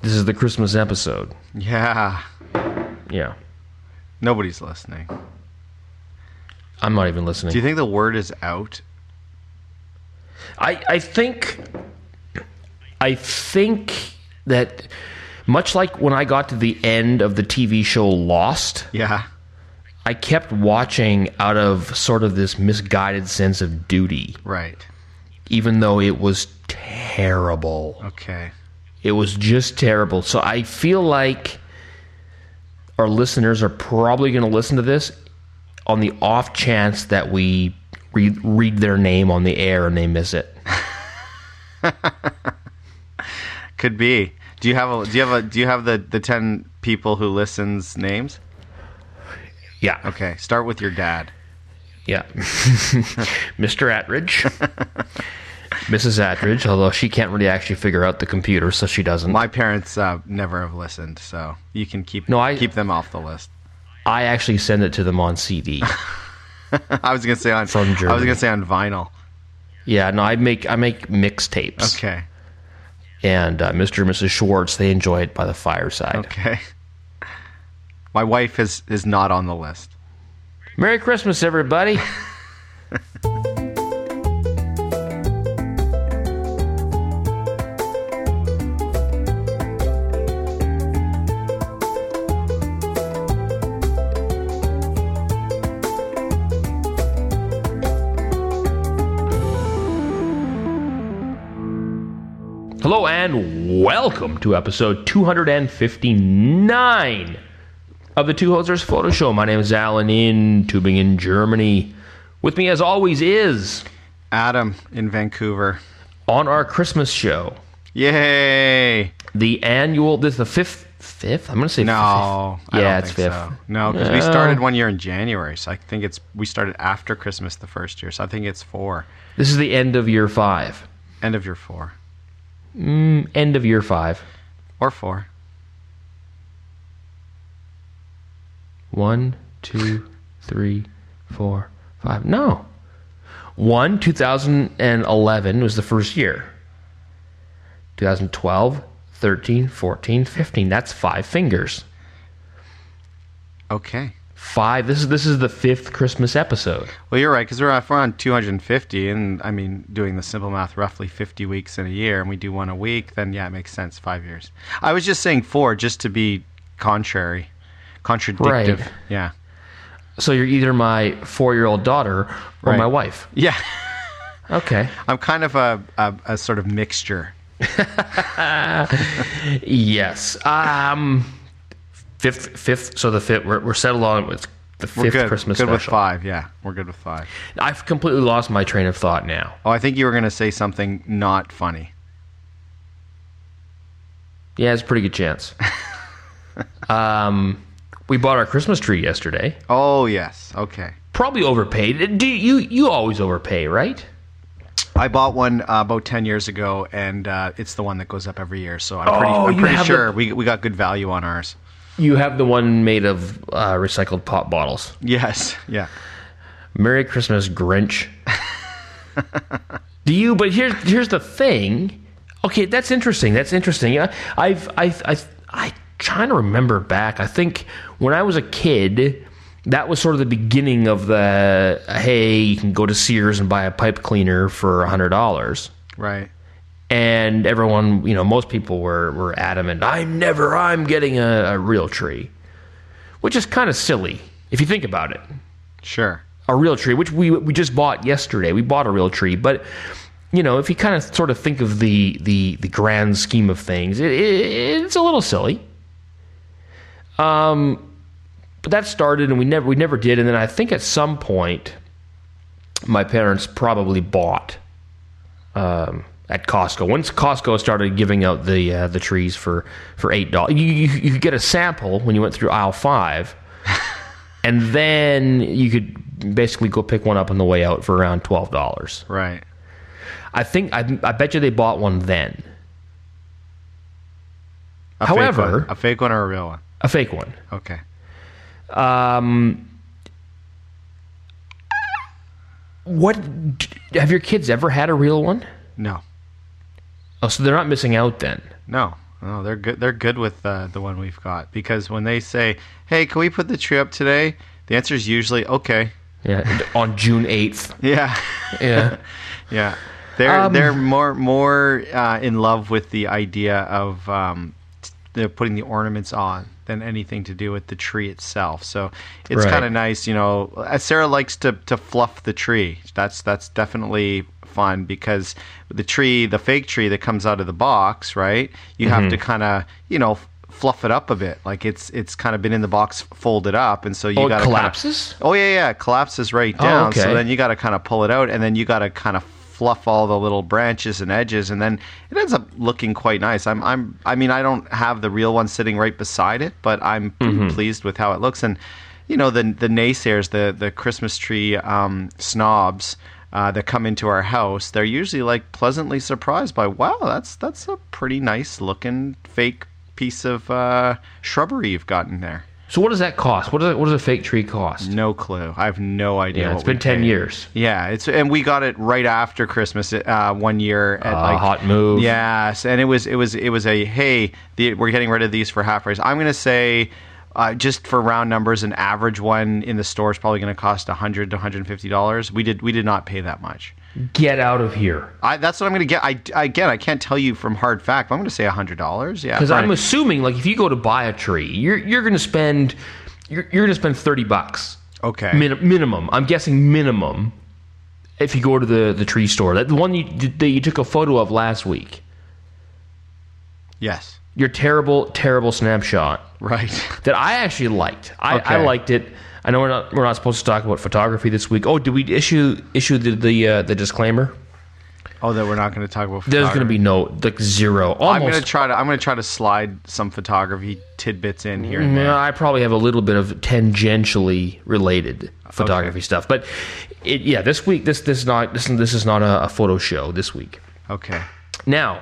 This is the Christmas episode. Yeah. Yeah. Nobody's listening. I'm not even listening. Do you think the word is out? I think that much like when I got to the end of the TV show Lost, Yeah. I kept watching out of sort of this misguided sense of duty, Right. even though it was terrible. Okay. It was just terrible. So I feel like our listeners are probably going to listen to this on the off chance that we read their name on the air and they miss it. Could be. Do you have the 10 people who listens names? Yeah. Okay. Start with your dad. Yeah. Mr. Attridge. Mrs. Attridge, although she can't really actually figure out the computer, so she doesn't. My parents never have listened, so you can keep them off the list. I actually send it to them on CD. I was gonna say on vinyl. Yeah, no, I make mixtapes. Okay. And Mr. and Mrs. Schwartz, they enjoy it by the fireside. Okay. My wife is not on the list. Merry Christmas, everybody. Hello and welcome to episode 259 of the Two Hosers Photo Show. My name is Alan in Tübingen, Germany. With me as always is Adam in Vancouver. On our Christmas show. Yay! The annual, this is the fifth? I'm going to say no, fifth. Yeah, it's fifth. So. No, because we started one year in January, so I think we started after Christmas the first year, so I think it's 4. This is the end of year 5. End of year 4. End of year 5. Or 4. 1, 2, 3, 4, 5. No. 2011 was the first year. 2012, 13, 14, 15. That's 5 fingers. Okay. 5. This is the 5th Christmas episode. Well, you're right, because we're on 250, and I mean, doing the simple math, roughly 50 weeks in a year, and we do one a week, then yeah, it makes sense, 5 years. I was just saying 4, just to be contradictive. Right. Yeah. So you're either my 4-year-old daughter or Right. My wife. Yeah. Okay. I'm kind of a sort of mixture. Yes. Fifth. So the fifth. We're settled on with the 5th Christmas good special. with 5. Yeah, we're good with 5. I've completely lost my train of thought now. Oh, I think you were going to say something not funny. Yeah, it's a pretty good chance. We bought our Christmas tree yesterday. Oh yes. Okay. Probably overpaid. Do you always overpay, right? I bought one about 10 years ago, and it's the one that goes up every year. So I'm pretty sure we got good value on ours. You have the one made of recycled pop bottles. Yes. Yeah. Merry Christmas, Grinch. Do you? But here's the thing. Okay, that's interesting. Yeah, I trying to remember back. I think when I was a kid, that was sort of the beginning of the hey, you can go to Sears and buy a pipe cleaner for $100. Right. And everyone, most people were adamant, I'm getting a real tree. Which is kind of silly, if you think about it. Sure. A real tree, which we just bought yesterday. We bought a real tree. But, if you kind of sort of think of the grand scheme of things, it's a little silly. But that started, and we never did. And then I think at some point, my parents probably bought at Costco. Once Costco started giving out the trees for $8, you could get a sample when you went through aisle 5, and then you could basically go pick one up on the way out for around $12. Right. I bet you they bought one then. However, a fake one or a real one? A fake one. Okay. What have your kids ever had a real one? No. Oh, so they're not missing out then. No. Oh, they're good. They're good with the one we've got, because when they say, "Hey, can we put the tree up today?" the answer is usually okay. Yeah, on June 8th. Yeah, Yeah. yeah. They're more in love with the idea of putting the ornaments on than anything to do with the tree itself. So it's Right. kind of nice, Sarah likes to fluff the tree. That's definitely fun, because the fake tree that comes out of the box, right? You have to kind of, fluff it up a bit. Like it's kind of been in the box folded up, and so you got to collapses? it collapses right down. okay. So then you got to kind of pull it out, and then you got to kind of fluff all the little branches and edges, and then it ends up looking quite nice. I don't have the real one sitting right beside it, but I'm pretty pleased with how it looks. And the naysayers, the Christmas tree snobs that come into our house, they're usually like pleasantly surprised by, wow, that's a pretty nice looking fake piece of shrubbery you've got in there. So what does that cost? What does a fake tree cost? No clue. I have no idea. Yeah, what it's been we 10 paid. years. Yeah, and we got it right after Christmas 1 year at Hot move. Yes, and it was a we're getting rid of these for half price. I'm going to say, just for round numbers, an average one in the store is probably going to cost $100 to $150. We did not pay that much. Get out of here. That's what I'm going to get. I can't tell you from hard fact, but I'm going to say $100. Yeah, Because I'm assuming, like, if you go to buy a tree, you're going to spend $30. okay. Minimum. I'm guessing minimum. If you go to the tree store, the one that you took a photo of last week. Yes. Your terrible snapshot Right. that I actually liked. I Okay. liked it. I know we're not supposed to talk about photography this week. Oh, did we issue the disclaimer? Oh, that we're not going to talk about There's photography. going to be zero. Almost. I'm going to try to slide some photography tidbits in here and there. I probably have a little bit of tangentially related photography stuff, but this week this is not a photo show this week. Okay. Now,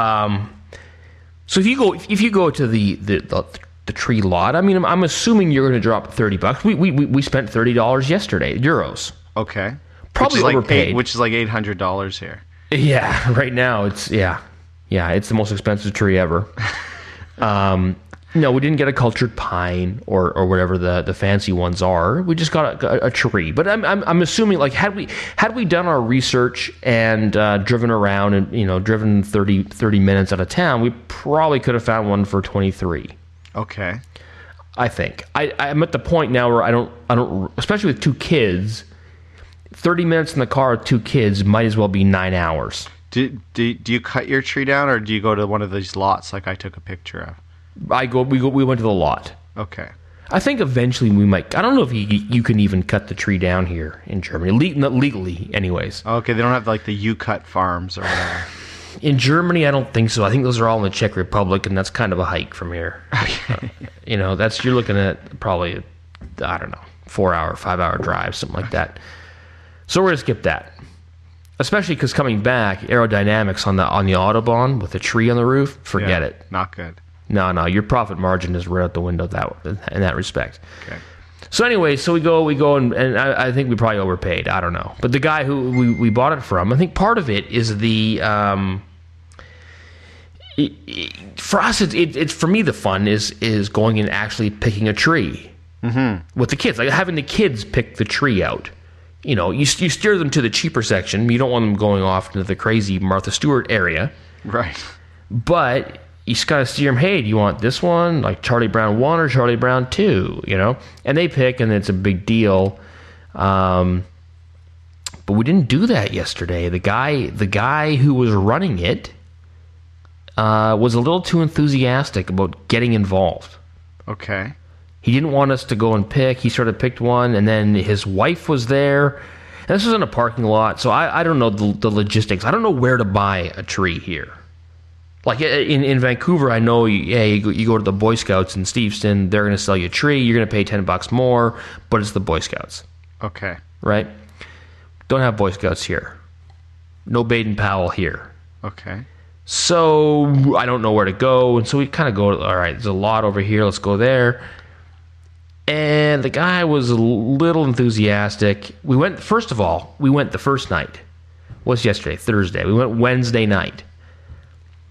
so if you go to the tree lot, I mean, I'm assuming you're going to drop $30. We spent $30 yesterday, euros. Okay. Probably overpaid. Which is like $800 here. Yeah, right now it's it's the most expensive tree ever. No, we didn't get a cultured pine or whatever the fancy ones are. We just got a tree. But I'm assuming, like, had we done our research and driven around and driven 30 minutes out of town, we probably could have found one for $23. Okay. I think I'm at the point now where I don't, especially with 2 kids. 30 minutes in the car with 2 kids might as well be 9 hours. Do you cut your tree down, or do you go to one of these lots like I took a picture of? We went to the lot. Okay. I think eventually we might. I don't know if you can even cut the tree down here in Germany, legally, anyways. Okay, they don't have like the U-cut farms or whatever. In Germany, I don't think so. I think those are all in the Czech Republic, and that's kind of a hike from here. You're looking at probably, I don't know, 4-hour, 5-hour drive, something like that. So we're gonna skip that, especially because coming back, aerodynamics on the Autobahn with a tree on the roof, forget it. Not good. No, your profit margin is right out the window in that respect. Okay. So anyway, we go, and I think we probably overpaid. I don't know. But the guy who we bought it from, I think part of it is the... for us, it's for me, the fun is going and actually picking a tree with the kids. Like having the kids pick the tree out. You steer them to the cheaper section. You don't want them going off into the crazy Martha Stewart area. Right. But... you just gotta steer them. Hey, do you want this one, like Charlie Brown 1 or Charlie Brown 2? And they pick, and it's a big deal. But we didn't do that yesterday. The guy who was running it was a little too enthusiastic about getting involved. Okay. He didn't want us to go and pick. He sort of picked one, and then his wife was there. And this was in a parking lot, so I don't know the logistics. I don't know where to buy a tree here. Like in Vancouver, I know you go to the Boy Scouts in Steveston, they're going to sell you a tree, you're going to pay $10 more, but it's the Boy Scouts. Okay. Right? Don't have Boy Scouts here. No Baden Powell here. Okay. So I don't know where to go, and so we kind of go, all right, there's a lot over here, let's go there. And the guy was a little enthusiastic. We went the first night. Was yesterday, Thursday. We went Wednesday night.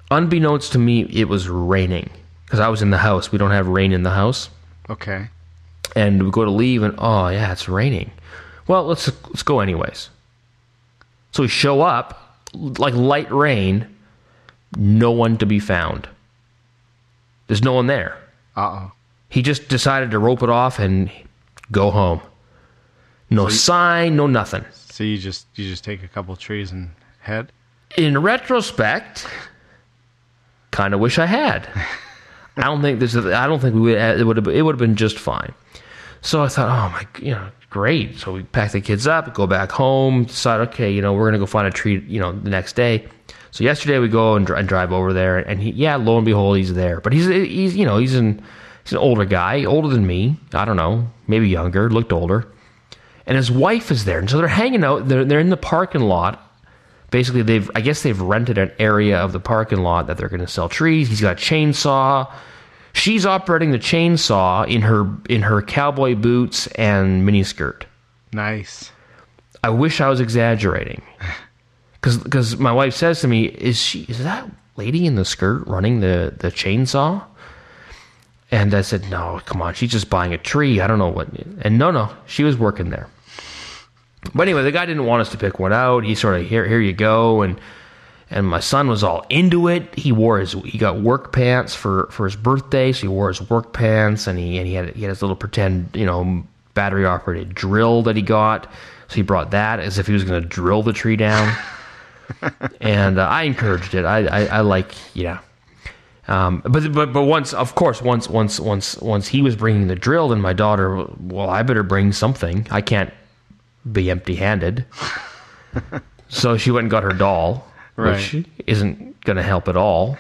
Unbeknownst to me, it was raining because I was in the house. We don't have rain in the house. Okay. And we go to leave, and oh yeah, it's raining. Well, let's go anyways. So we show up, like light rain, no one to be found. There's no one there. Uh-oh. He just decided to rope it off and go home. No sign, no nothing. So you just take a couple trees and head? In retrospect, kind of wish I had. I don't think it would have been just fine. So I thought, oh my, great. So we pack the kids up, go back home, decide, okay, we're gonna go find a tree, the next day. So yesterday we go and drive over there, and lo and behold, he's there. But he's an older guy, older than me. I don't know, maybe younger, looked older. And his wife is there, and so they're hanging out. They're in the parking lot. Basically, they've rented an area of the parking lot that they're going to sell trees. He's got a chainsaw. She's operating the chainsaw in her cowboy boots and miniskirt. Nice. I wish I was exaggerating, because my wife says to me, "Is that lady in the skirt running the chainsaw?" And I said, "No, come on, she's just buying a tree. I don't know what." And no, she was working there. But anyway, the guy didn't want us to pick one out. He sort of, here you go, and my son was all into it. He got work pants for his birthday, so he wore his work pants, and he had his little pretend, battery operated drill that he got. So he brought that as if he was going to drill the tree down. And I encouraged it. I like, but once he was bringing the drill, then my daughter, well, I better bring something. I can't be empty-handed. So she went and got her doll, which isn't going to help at all.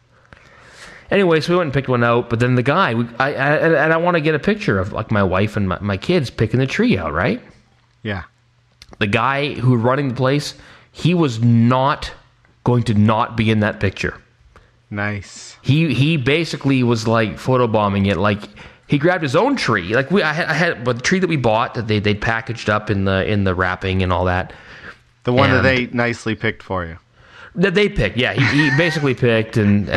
Anyway, so we went and picked one out, but then the guy, I want to get a picture of like my wife and my kids picking the tree out, right? Yeah. The guy who was running the place, he was not going to not be in that picture. Nice. He basically was like photobombing it. Like he grabbed his own tree. Like I had the tree that we bought that they'd packaged up in the wrapping and all that. The one that they nicely picked for you. That they picked, yeah. He basically picked, and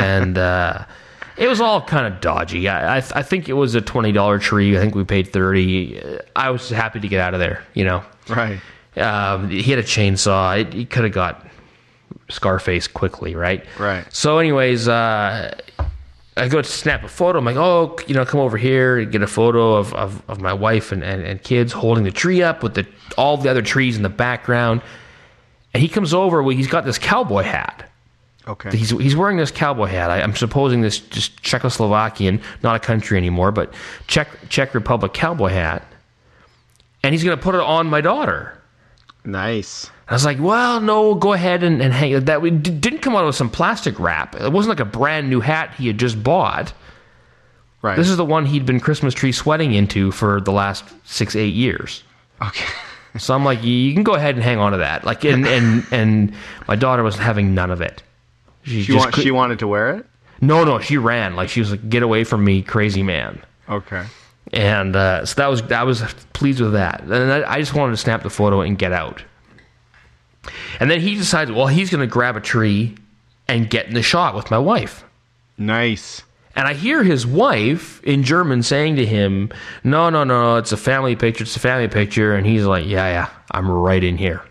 it was all kind of dodgy. I think it was a $20 tree. I think we paid $30. I was happy to get out of there. Right. He had a chainsaw. He could have got Scarface quickly, right? Right. So anyways, I go to snap a photo. I'm like, oh, come over here and get a photo of my wife and kids holding the tree up with all the other trees in the background. And he comes over. He's got this cowboy hat. Okay. He's wearing this cowboy hat. I'm supposing this just Czechoslovakian, not a country anymore, but Czech Republic cowboy hat. And he's going to put it on my daughter. Nice. I was like, well, no, go ahead and hang it. That didn't come out of some plastic wrap. It wasn't like a brand new hat he had just bought. Right. This is the one he'd been Christmas tree sweating into for the last 6-8 years. Okay. So I'm like, you can go ahead and hang on to that. Like, and my daughter was having none of it. She wanted to wear it? No, she ran. Like, she was like, get away from me, crazy man. Okay. And so I was pleased with that. And I just wanted to snap the photo and get out. And then he decides, well, he's going to grab a tree and get in the shot with my wife. Nice. And I hear his wife in German saying to him, no, it's a family picture. And he's like, yeah, I'm right in here.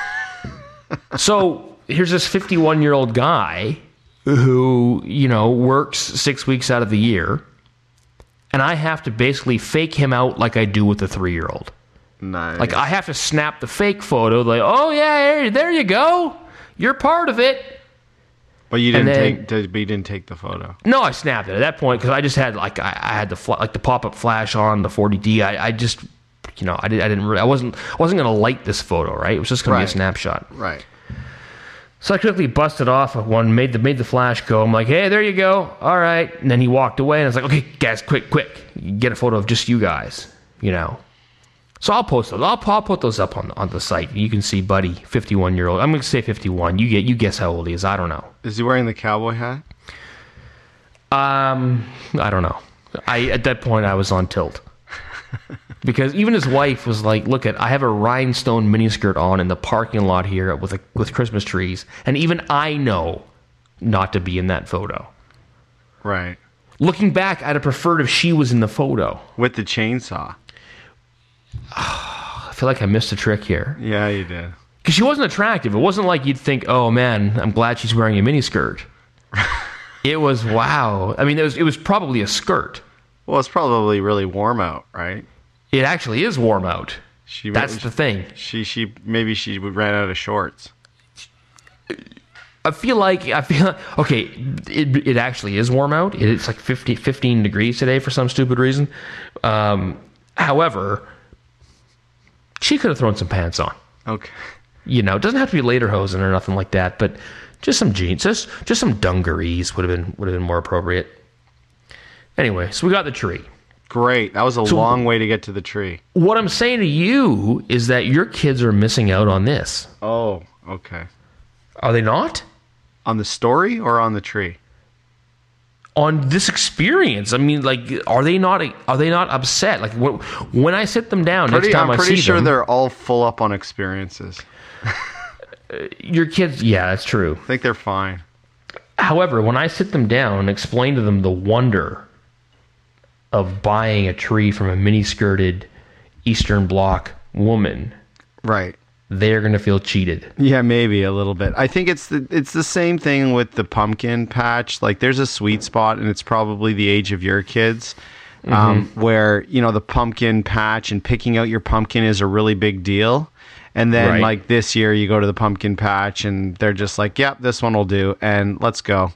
So here's this 51-year-old guy who, works 6 weeks out of the year. And I have to basically fake him out like I do with a 3-year-old. Nice. Like, I have to snap the fake photo, like, oh, yeah, there you go. You're part of it. But you didn't take the photo. No, I snapped it at that point because I just had I had the pop-up flash on the 40D. I just I wasn't going to light this photo, right? It was just going to be a snapshot. Right. So I quickly busted off one, made the flash go. I'm like, hey, there you go. All right. And then he walked away, and I was like, okay, guys, quick, get a photo of just you guys, So I'll post those. I'll put those up on the site. You can see Buddy, 51-year-old. I'm going to say 51. You guess how old he is. I don't know. Is he wearing the cowboy hat? I don't know. At that point I was on tilt. Because even his wife was like, look, I have a rhinestone miniskirt on in the parking lot here with Christmas trees, and even I know not to be in that photo. Right. Looking back, I'd have preferred if she was in the photo. With the chainsaw. I feel like I missed a trick here. Yeah, you did. Because she wasn't attractive. It wasn't like you'd think, oh man, I'm glad she's wearing a miniskirt. It was, wow. I mean, it was probably a skirt. Well, it's probably really warm out, right? It actually is warm out. That's the thing. Maybe she ran out of shorts. I feel like okay, it actually is warm out. It's like 15 degrees today for some stupid reason. However, she could have thrown some pants on. Okay. You know, it doesn't have to be lederhosen or nothing like that, but just some jeans, just some dungarees would have been more appropriate. Anyway, so we got the tree. Great. That was a long way to get to the tree. What I'm saying to you is that your kids are missing out on this. Oh, okay. Are they not? On the story or on the tree? On this experience. I mean, like, are they not upset? Like, when I sit them down next time I see them... I'm pretty sure they're all full up on experiences. Your kids, yeah, that's true. I think they're fine. However, when I sit them down and explain to them the wonder of buying a tree from a mini-skirted Eastern Bloc woman... Right. They're going to feel cheated. Yeah, maybe a little bit. I think it's the same thing with the pumpkin patch. Like, there's a sweet spot, and it's probably the age of your kids, where, you know, the pumpkin patch and picking out your pumpkin is a really big deal. And then, like, this year you go to the pumpkin patch, and they're just like, yep, this one will do, and let's go.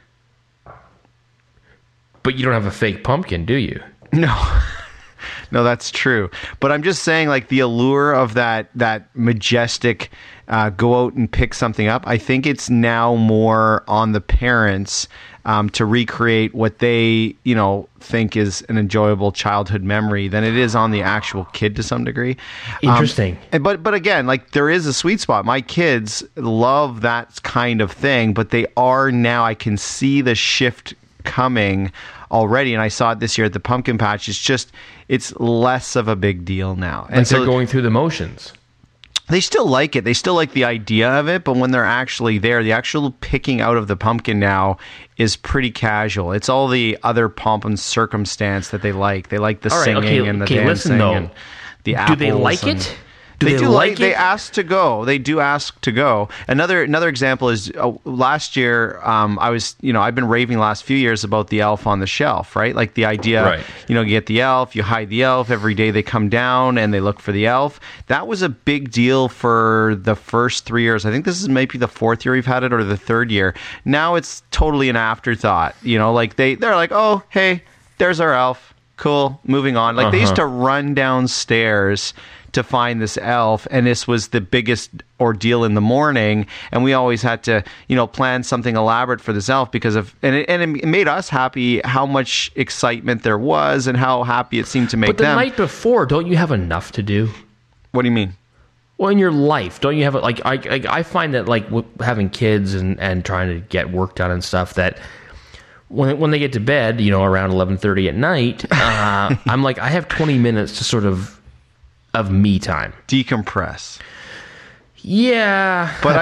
But you don't have a fake pumpkin, do you? No. No, that's true. But I'm just saying, like, the allure of that majestic go out and pick something up, I think it's now more on the parents to recreate what they, you know, think is an enjoyable childhood memory than it is on the actual kid to some degree. Interesting. But again, like, there is a sweet spot. My kids love that kind of thing, but they are now, I can see the shift coming already, and I saw it this year at the pumpkin patch. It's less of a big deal now. And like, they're going through the motions. They still like it. They still like the idea of it, but when they're actually there, the actual picking out of the pumpkin now is pretty casual. It's all the other pomp and circumstance that they like. They like the singing and the dancing. Listen, though. And the apples. Do they like it? They do like it? They ask to go. They do ask to go. Another example is last year, I've been raving the last few years about the elf on the shelf, right? Like the idea, you get the elf, you hide the elf, every day they come down and they look for the elf. That was a big deal for the first 3 years. I think this is maybe the fourth year we've had it, or the third year. Now it's totally an afterthought. Like they're like, oh, hey, there's our elf. Cool, moving on. Like they used to run downstairs to find this elf, and this was the biggest ordeal in the morning, and we always had to plan something elaborate for this elf because of and it made us happy how much excitement there was and how happy it seemed to make them. But the night before, don't you have enough to do? What do you mean? Well, in your life, don't you have like I find that, like, having kids and trying to get work done and stuff, that when they get to bed, around 11:30 at night, I'm like, I have 20 minutes to sort of me time, decompress. Yeah, but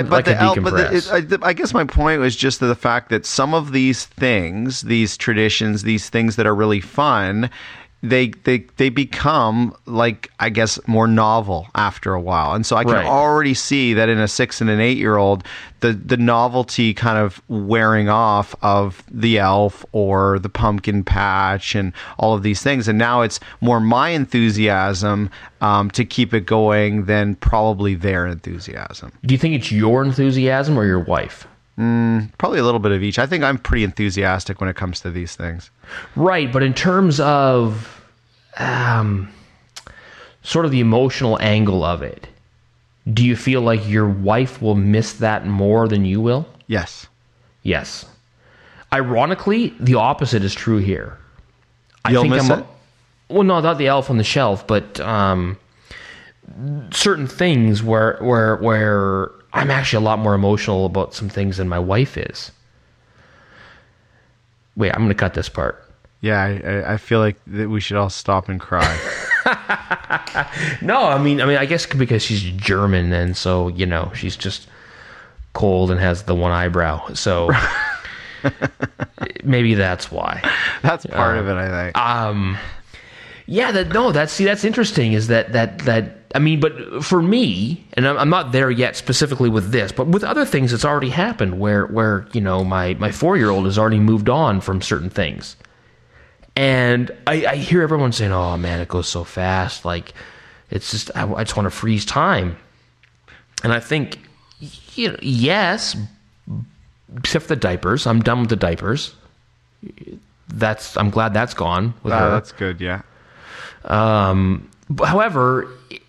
I guess my point was just the fact that some of these things, these traditions, these things that are really fun, they become, like, I guess, more novel after a while. And so I can already see that in a 6 and an 8-year-old, the novelty kind of wearing off of the elf or the pumpkin patch and all of these things. And now it's more my enthusiasm to keep it going than probably their enthusiasm. Do you think it's your enthusiasm or your wife? Probably a little bit of each. I think I'm pretty enthusiastic when it comes to these things. Right, but in terms of sort of the emotional angle of it, do you feel like your wife will miss that more than you will? Yes. Yes. Ironically, the opposite is true here. You'll miss it? Well, no, not the elf on the shelf, but certain things where I'm actually a lot more emotional about some things than my wife is. Wait, I'm going to cut this part. Yeah, I feel like that we should all stop and cry. No, I mean, I guess because she's German, and so she's just cold and has the one eyebrow. So maybe that's why. That's part of it, I think. Yeah, that's interesting. Is that I mean, but for me, and I'm not there yet specifically with this, but with other things, it's already happened where my 4-year-old has already moved on from certain things, and I hear everyone saying, "Oh man, it goes so fast." Like it's just I just want to freeze time, and I think yes, except for the diapers. I'm done with the diapers. I'm glad that's gone with her. That's good, yeah. However,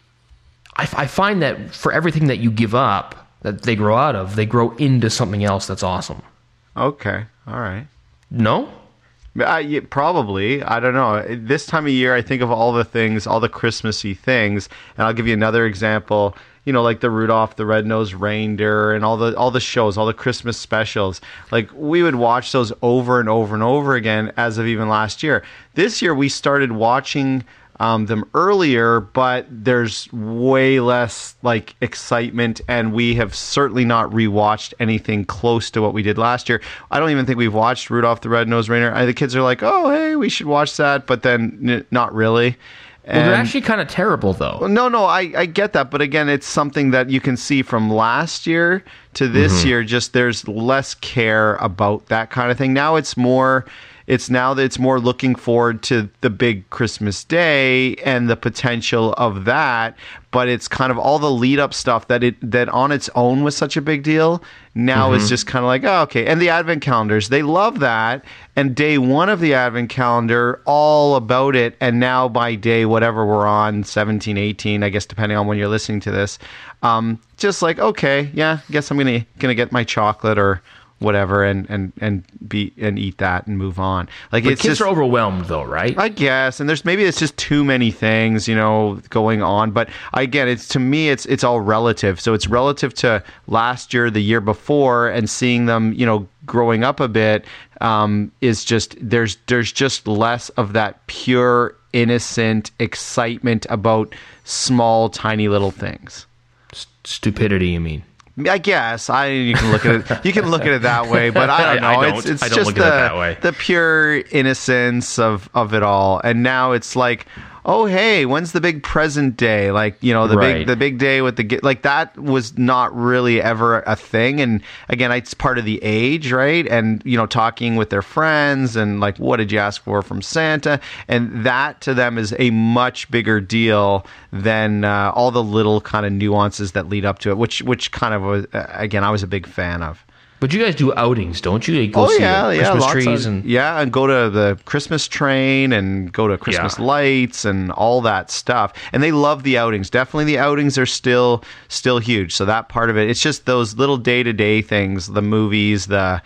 I find that for everything that you give up, that they grow out of, they grow into something else that's awesome. Okay, all right. No? Yeah, probably. I don't know. This time of year, I think of all the things, all the Christmassy things, and I'll give you another example. Like the Rudolph the Red-Nosed Reindeer and all the shows, all the Christmas specials. Like we would watch those over and over and over again as of even last year. This year we started watching them earlier, but there's way less like excitement, and we have certainly not rewatched anything close to what we did last year. I don't even think we've watched Rudolph the Red-Nosed Reindeer. The kids are like, "Oh, hey, we should watch that," but then not really. Well, they're actually kind of terrible, though. No, I get that. But again, it's something that you can see from last year to this year. Just there's less care about that kind of thing. Now it's more looking forward to the big Christmas day and the potential of that. But it's kind of all the lead up stuff that on its own was such a big deal. Now it's just kind of like, oh, okay. And the Advent calendars, they love that. And day one of the Advent calendar, all about it. And now by day, whatever we're on, 17, 18, I guess, depending on when you're listening to this, just like, okay, yeah, I guess I'm gonna get my chocolate or whatever and eat that and move on. Like, but it's kids just, are overwhelmed though, right? I guess, and maybe it's just too many things, going on. But again, to me, it's all relative. So it's relative to last year, the year before, and seeing them, growing up a bit, is just there's just less of that pure, innocent excitement about small, tiny little things. Stupidity, you mean? I guess you can look at it. You can look at it that way, but I don't know. It's I don't just look at it that way. The pure innocence of it all. And now it's like, oh hey, when's the big present day? Like the big day with the like that was not really ever a thing. And again, it's part of the age, right? And talking with their friends and like, what did you ask for from Santa? And that to them is a much bigger deal than all the little kind of nuances that lead up to it, which kind of was, again, I was a big fan of. But you guys do outings, don't you? You go see Christmas trees and go to the Christmas train and go to Christmas lights and all that stuff. And they love the outings. Definitely, the outings are still huge. So that part of it, it's just those little day-to-day things, the movies, my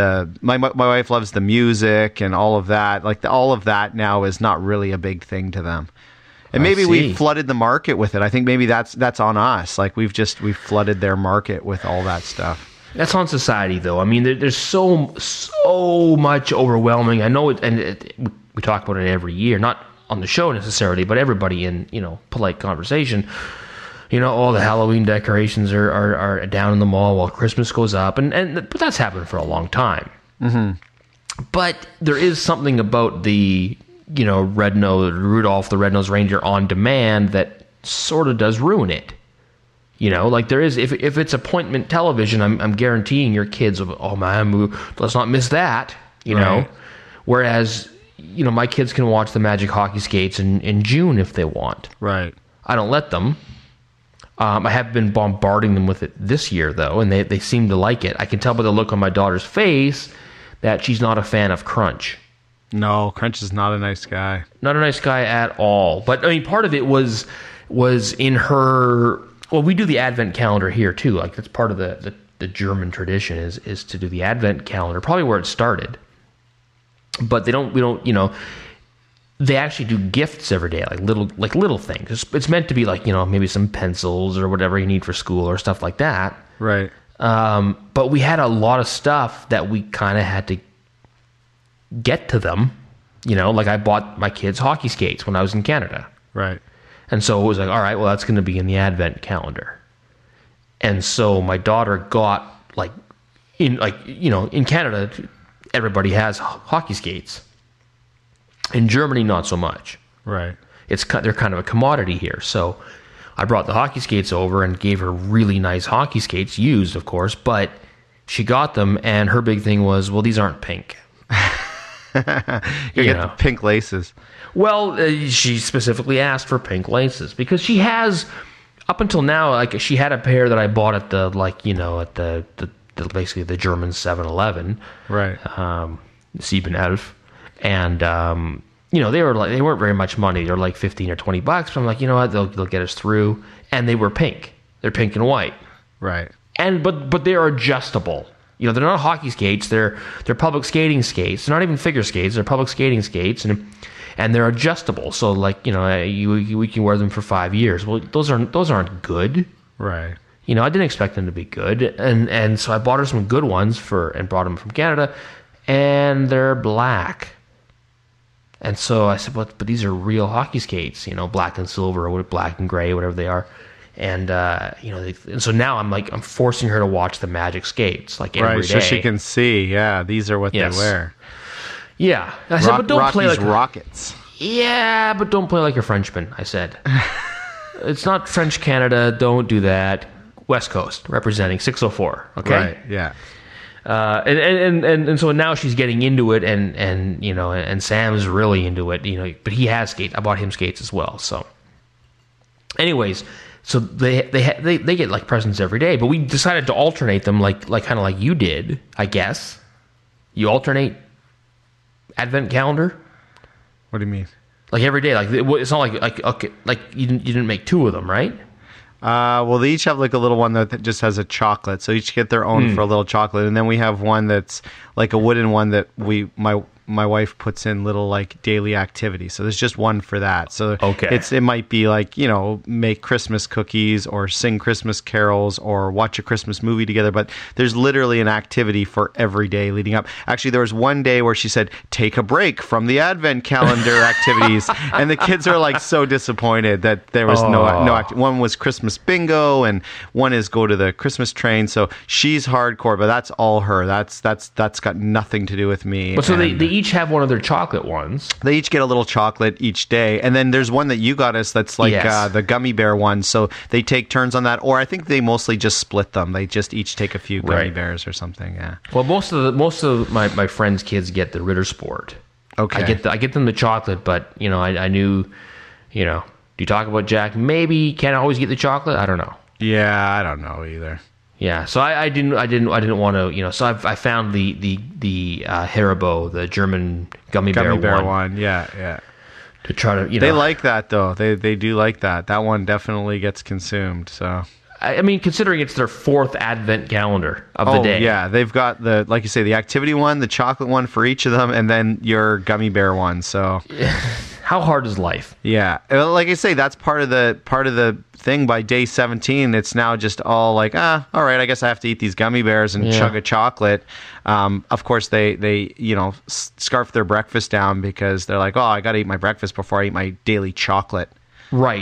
wife loves the music and all of that. Like all of that now is not really a big thing to them. And maybe we flooded the market with it. I think maybe that's on us. Like we've flooded their market with all that stuff. That's on society, though. I mean, there's so much overwhelming. I know we talk about it every year, not on the show necessarily, but everybody in polite conversation. All the Halloween decorations are down in the mall while Christmas goes up, but that's happened for a long time. Mm-hmm. But there is something about the Rudolph the Red-Nosed Reindeer on demand that sort of does ruin it. Like there is, if it's appointment television, I'm guaranteeing your kids, oh man, let's not miss that, know. Whereas, my kids can watch the Magic Hockey Skates in June if they want. Right. I don't let them. I have been bombarding them with it this year, though, and they seem to like it. I can tell by the look on my daughter's face that she's not a fan of Crunch. No, Crunch is not a nice guy. Not a nice guy at all. But, I mean, part of it was in her... Well, we do the Advent calendar here too. Like that's part of the German tradition is to do the Advent calendar. Probably where it started. But we don't. They actually do gifts every day, like little things. It's meant to be like maybe some pencils or whatever you need for school or stuff like that. Right. But we had a lot of stuff that we kind of had to get to them. Like I bought my kids hockey skates when I was in Canada. Right. And so it was like, all right, well, that's going to be in the Advent calendar. And so my daughter got like in Canada, everybody has hockey skates. In Germany, not so much. Right. They're kind of a commodity here. So I brought the hockey skates over and gave her really nice hockey skates, used, of course, but she got them, and her big thing was, well, these aren't pink. You get the pink laces. Well, she specifically asked for pink laces because she has, up until now, like she had a pair that I bought at the basically the German 7-Eleven, right? Siebenelf, and they weren't very much money. They were like $15 or $20. But I'm like, you know what, they'll get us through, and they were pink. They're pink and white, right? And but they are adjustable. They're not hockey skates. They're public skating skates. They're not even figure skates. They're public skating skates, and they're adjustable. So we can wear them for 5 years. Well, those aren't good, right? I didn't expect them to be good, and so I bought her some good ones and brought them from Canada, and they're black. And so I said, but these are real hockey skates, black and silver or black and gray, whatever they are. And and so now I'm forcing her to watch the Magic skates like every day, so she can see. Yeah, these are what they wear. Yeah, I said, but don't play like Rockets. Yeah, but don't play like a Frenchman. I said, it's not French Canada. Don't do that. West Coast representing 604. Okay, right? Yeah. And so now she's getting into it, and Sam's really into it. But he has skates. I bought him skates as well. So, anyways. So they get like presents every day, but we decided to alternate them like kind of like you did, I guess. You alternate advent calendar. What do you mean? Like every day, like it's not like you didn't make two of them, right? Well, they each have like a little one that just has a chocolate, so each get their own for a little chocolate, and then we have one that's like a wooden one that my wife puts in little like daily activities. So there's just one for that. So it might be like, make Christmas cookies or sing Christmas carols or watch a Christmas movie together. But there's literally an activity for every day leading up. Actually, there was one day where she said, take a break from the advent calendar activities. And the kids are like so disappointed that there was no one was Christmas bingo and one is go to the Christmas train. So she's hardcore, but that's all her. That's got nothing to do with me. But so they each have one of their chocolate ones. They each get a little chocolate each day. And then there's one that you got us that's like the gummy bear one. So they take turns on that. Or I think they mostly just split them. They just each take a few gummy bears or something. Yeah. Well, most of my friends' kids get the Ritter Sport. Okay. I get them the chocolate, but I knew, do you talk about Jack? Maybe can't always get the chocolate. I don't know. Yeah, I don't know either. Yeah, so I didn't want to, so I found the Haribo, the German gummy bear one. Yeah. To try to, They like that though. They do like that. That one definitely gets consumed. So I mean, considering it's their fourth advent calendar of the day. Yeah, they've got like you say, the activity one, the chocolate one for each of them, and then your gummy bear one. So how hard is life? Yeah, like I say, that's part of the thing. By day 17, it's now just all like, all right, I guess I have to eat these gummy bears and chug a chocolate. Of course, they scarf their breakfast down because they're like, I got to eat my breakfast before I eat my daily chocolate. Right.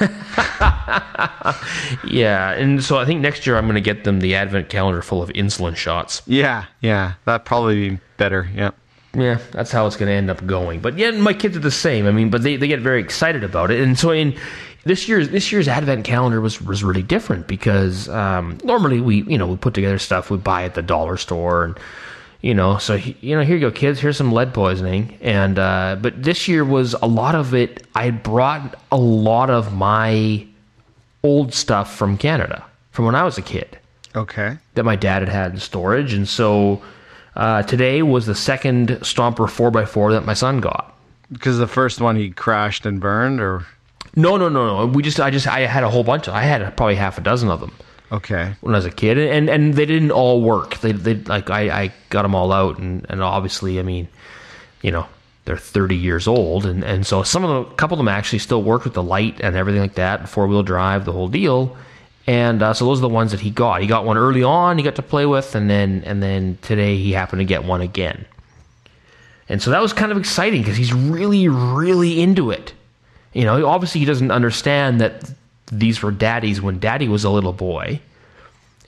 Yeah, and so I think next year I'm going to get them the advent calendar full of insulin shots. Yeah, that'd probably be better. Yeah. Yeah, that's how it's going to end up going. But yeah, my kids are the same. I mean, but they get very excited about it. And so in this year's advent calendar was really different because normally we put together stuff we buy at the dollar store and so here you go, kids, here's some lead poisoning. And but this year was a lot of it. I had brought a lot of my old stuff from Canada from when I was a kid. Okay. That my dad had in storage, and so. Today was the second Stomper 4x4 that my son got. Because the first one he crashed and burned, or no. I had a whole bunch. I had probably half a dozen of them. Okay. When I was a kid, and they didn't all work. They like I got them all out, and obviously, I mean, they're 30 years old, and so a couple of them actually still worked with the light and everything like that, 4-wheel drive, the whole deal. And so those are the ones that he got. He got one early on. He got to play with, and then today he happened to get one again. And so that was kind of exciting because he's really, really into it. Obviously he doesn't understand that these were Daddy's when Daddy was a little boy,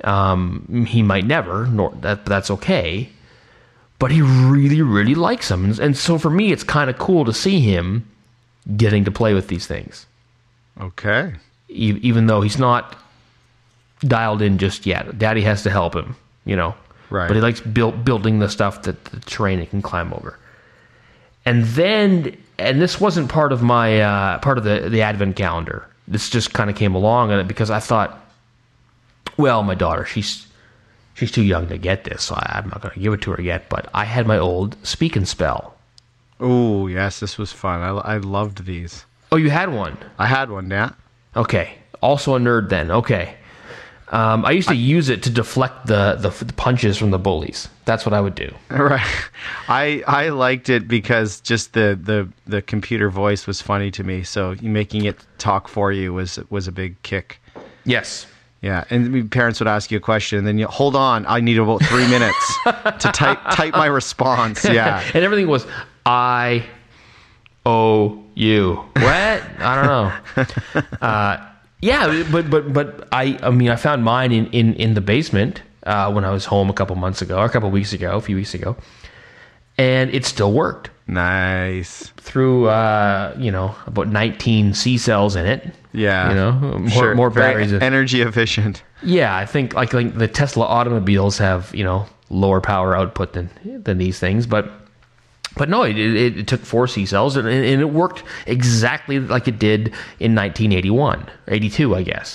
He might never, nor that's okay. But he really, really likes them. And so for me, it's kind of cool to see him getting to play with these things. Okay. Even though he's not dialed in just yet. Daddy has to help him, Right. But he likes building the stuff that the terrain he can climb over. And this wasn't part of my part of the Advent calendar. This just kind of came along because I thought, well, my daughter, she's too young to get this, so I'm not going to give it to her yet. But I had my old Speak and Spell. Oh, yes, this was fun. I loved these. Oh, you had one? I had one, yeah. Okay. Also a nerd then. Okay. I used to use it to deflect the punches from the bullies. That's what I would do. Right. I liked it because just the computer voice was funny to me. So making it talk for you was a big kick. Yes. Yeah, and parents would ask you a question, and then you hold on. I need about 3 minutes to type my response. Yeah, and everything was I owe you. What? I don't know. Yeah, but I found mine in the basement when I was home a couple weeks ago, a few weeks ago, and it still worked. Nice. Through about 19 C cells in it. Yeah. More batteries. Energy efficient. Yeah, I think the Tesla automobiles have lower power output than these things, but no, it took 4 C cells and it worked exactly like it did in 1981, 82, I guess.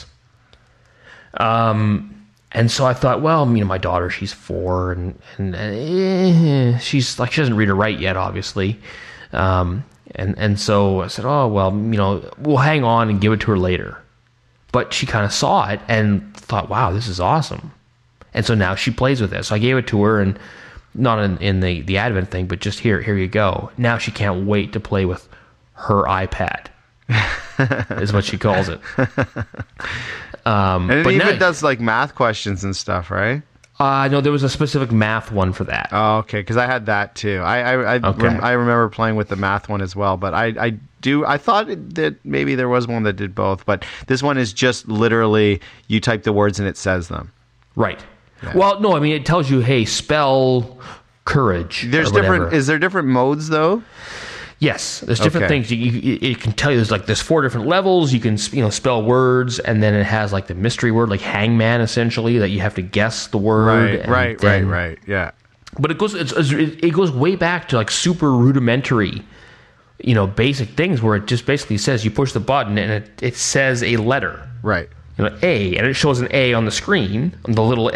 And so I thought, well, my daughter, she's 4 and she's she doesn't read or write yet, obviously. And so I said, oh, well, we'll hang on and give it to her later. But she kind of saw it and thought, wow, this is awesome. And so now she plays with it. So I gave it to her, and not in the Advent thing, but just here you go. Now she can't wait to play with her iPad, is what she calls it. And it even does math questions and stuff, right? No, there was a specific math one for that. Oh, okay, because I had that too. I remember playing with the math one as well, but I thought that maybe there was one that did both, but this one is just literally you type the words and it says them. Right. Yeah. Well, no, it tells you, hey, spell courage. Is there different modes though? Yes, there's different things. It can tell you there's 4 different levels. You can spell words, and then it has the mystery word, like hangman, essentially, that you have to guess the word. Right. Yeah. But it goes way back to super rudimentary, basic things where it just basically says you push the button and it says a letter. Right. A, and it shows an A on the screen on the little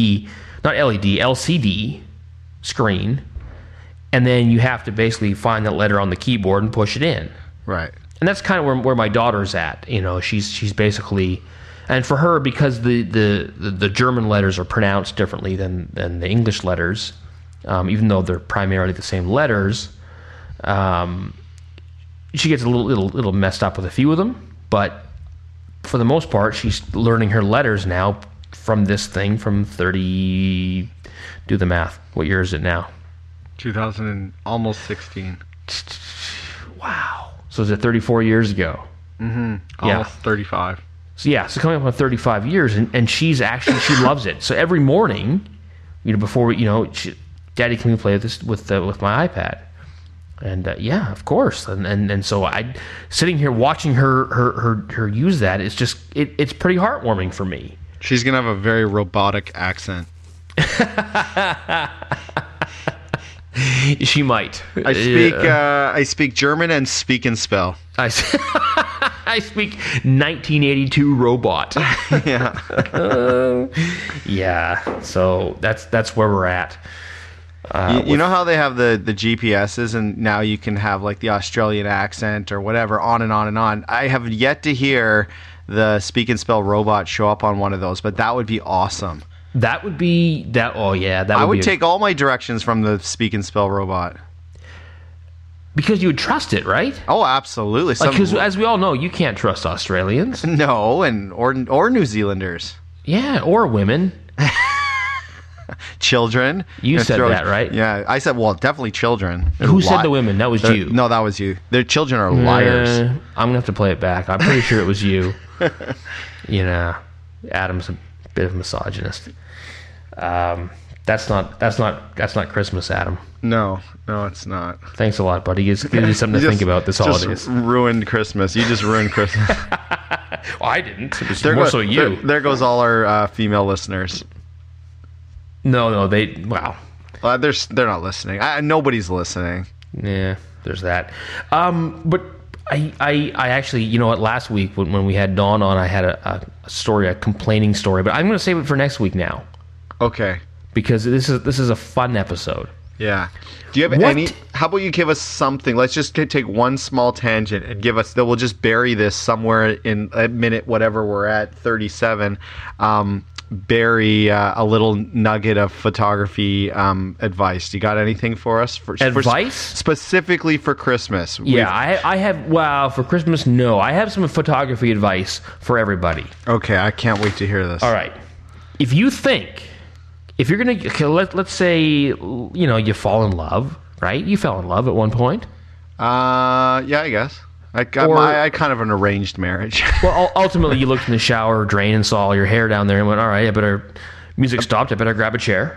LCD screen. And then you have to basically find that letter on the keyboard and push it in. Right. And that's kind of where my daughter's at. She's basically, and for her, because the German letters are pronounced differently than the English letters, even though they're primarily the same letters, she gets a little messed up with a few of them. But for the most part, she's learning her letters now from this thing from 30. Do the math. What year is it now? 2000 and almost 16. Wow. So is it 34 years ago? Mm-hmm. Almost 35. So coming up on 35 years, and she loves it. So every morning, before Daddy, can we play this with my iPad? And yeah, of course. And so I sitting here watching her use that. It's just it's pretty heartwarming for me. She's gonna have a very robotic accent. She might. I speak German and Speak and Spell. I speak 1982 robot. Yeah. Yeah. So that's where we're at. You know how they have the GPSs, and now you can have the Australian accent or whatever, on and on and on. I have yet to hear the Speak and Spell robot show up on one of those, but that would be awesome. That would be that. Oh yeah, I would take all my directions from the Speak and Spell robot because you would trust it, right? Oh, absolutely. Because as we all know, you can't trust Australians. No, or New Zealanders. Yeah, or women. Children. You said that, right? Yeah, I said, well, definitely children. Who said the women? That was you. No, that was you. Their children are liars. I'm gonna have to play it back. I'm pretty sure it was you. Adam's Bit of misogynist. That's not Christmas, Adam. No, it's not. Thanks a lot, buddy. Gives you something to think about this holidays. Just ruined Christmas. You just ruined Christmas. Well, I didn't. It was more so you. There goes all our female listeners. No, they're not listening. Nobody's listening. Yeah, there's that. But I actually, you know what? Last week when we had Dawn on, I had a story, a complaining story. But I'm going to save it for next week now. Okay. Because this is a fun episode. Yeah. Do you have any? How about you give us something? Let's just take one small tangent and give us. We'll just bury this somewhere in a minute, whatever we're at, 37. Bury a little nugget of photography advice. Do you got anything for us? Advice? Specifically for Christmas. Yeah, I have. Well, for Christmas, no. I have some photography advice for everybody. Okay, I can't wait to hear this. All right. If you're gonna, let's say, you fall in love, right? You fell in love at one point. Yeah, I guess. I kind of an arranged marriage. Well, ultimately, you looked in the shower drain and saw all your hair down there and went, all right, music stopped, I better grab a chair.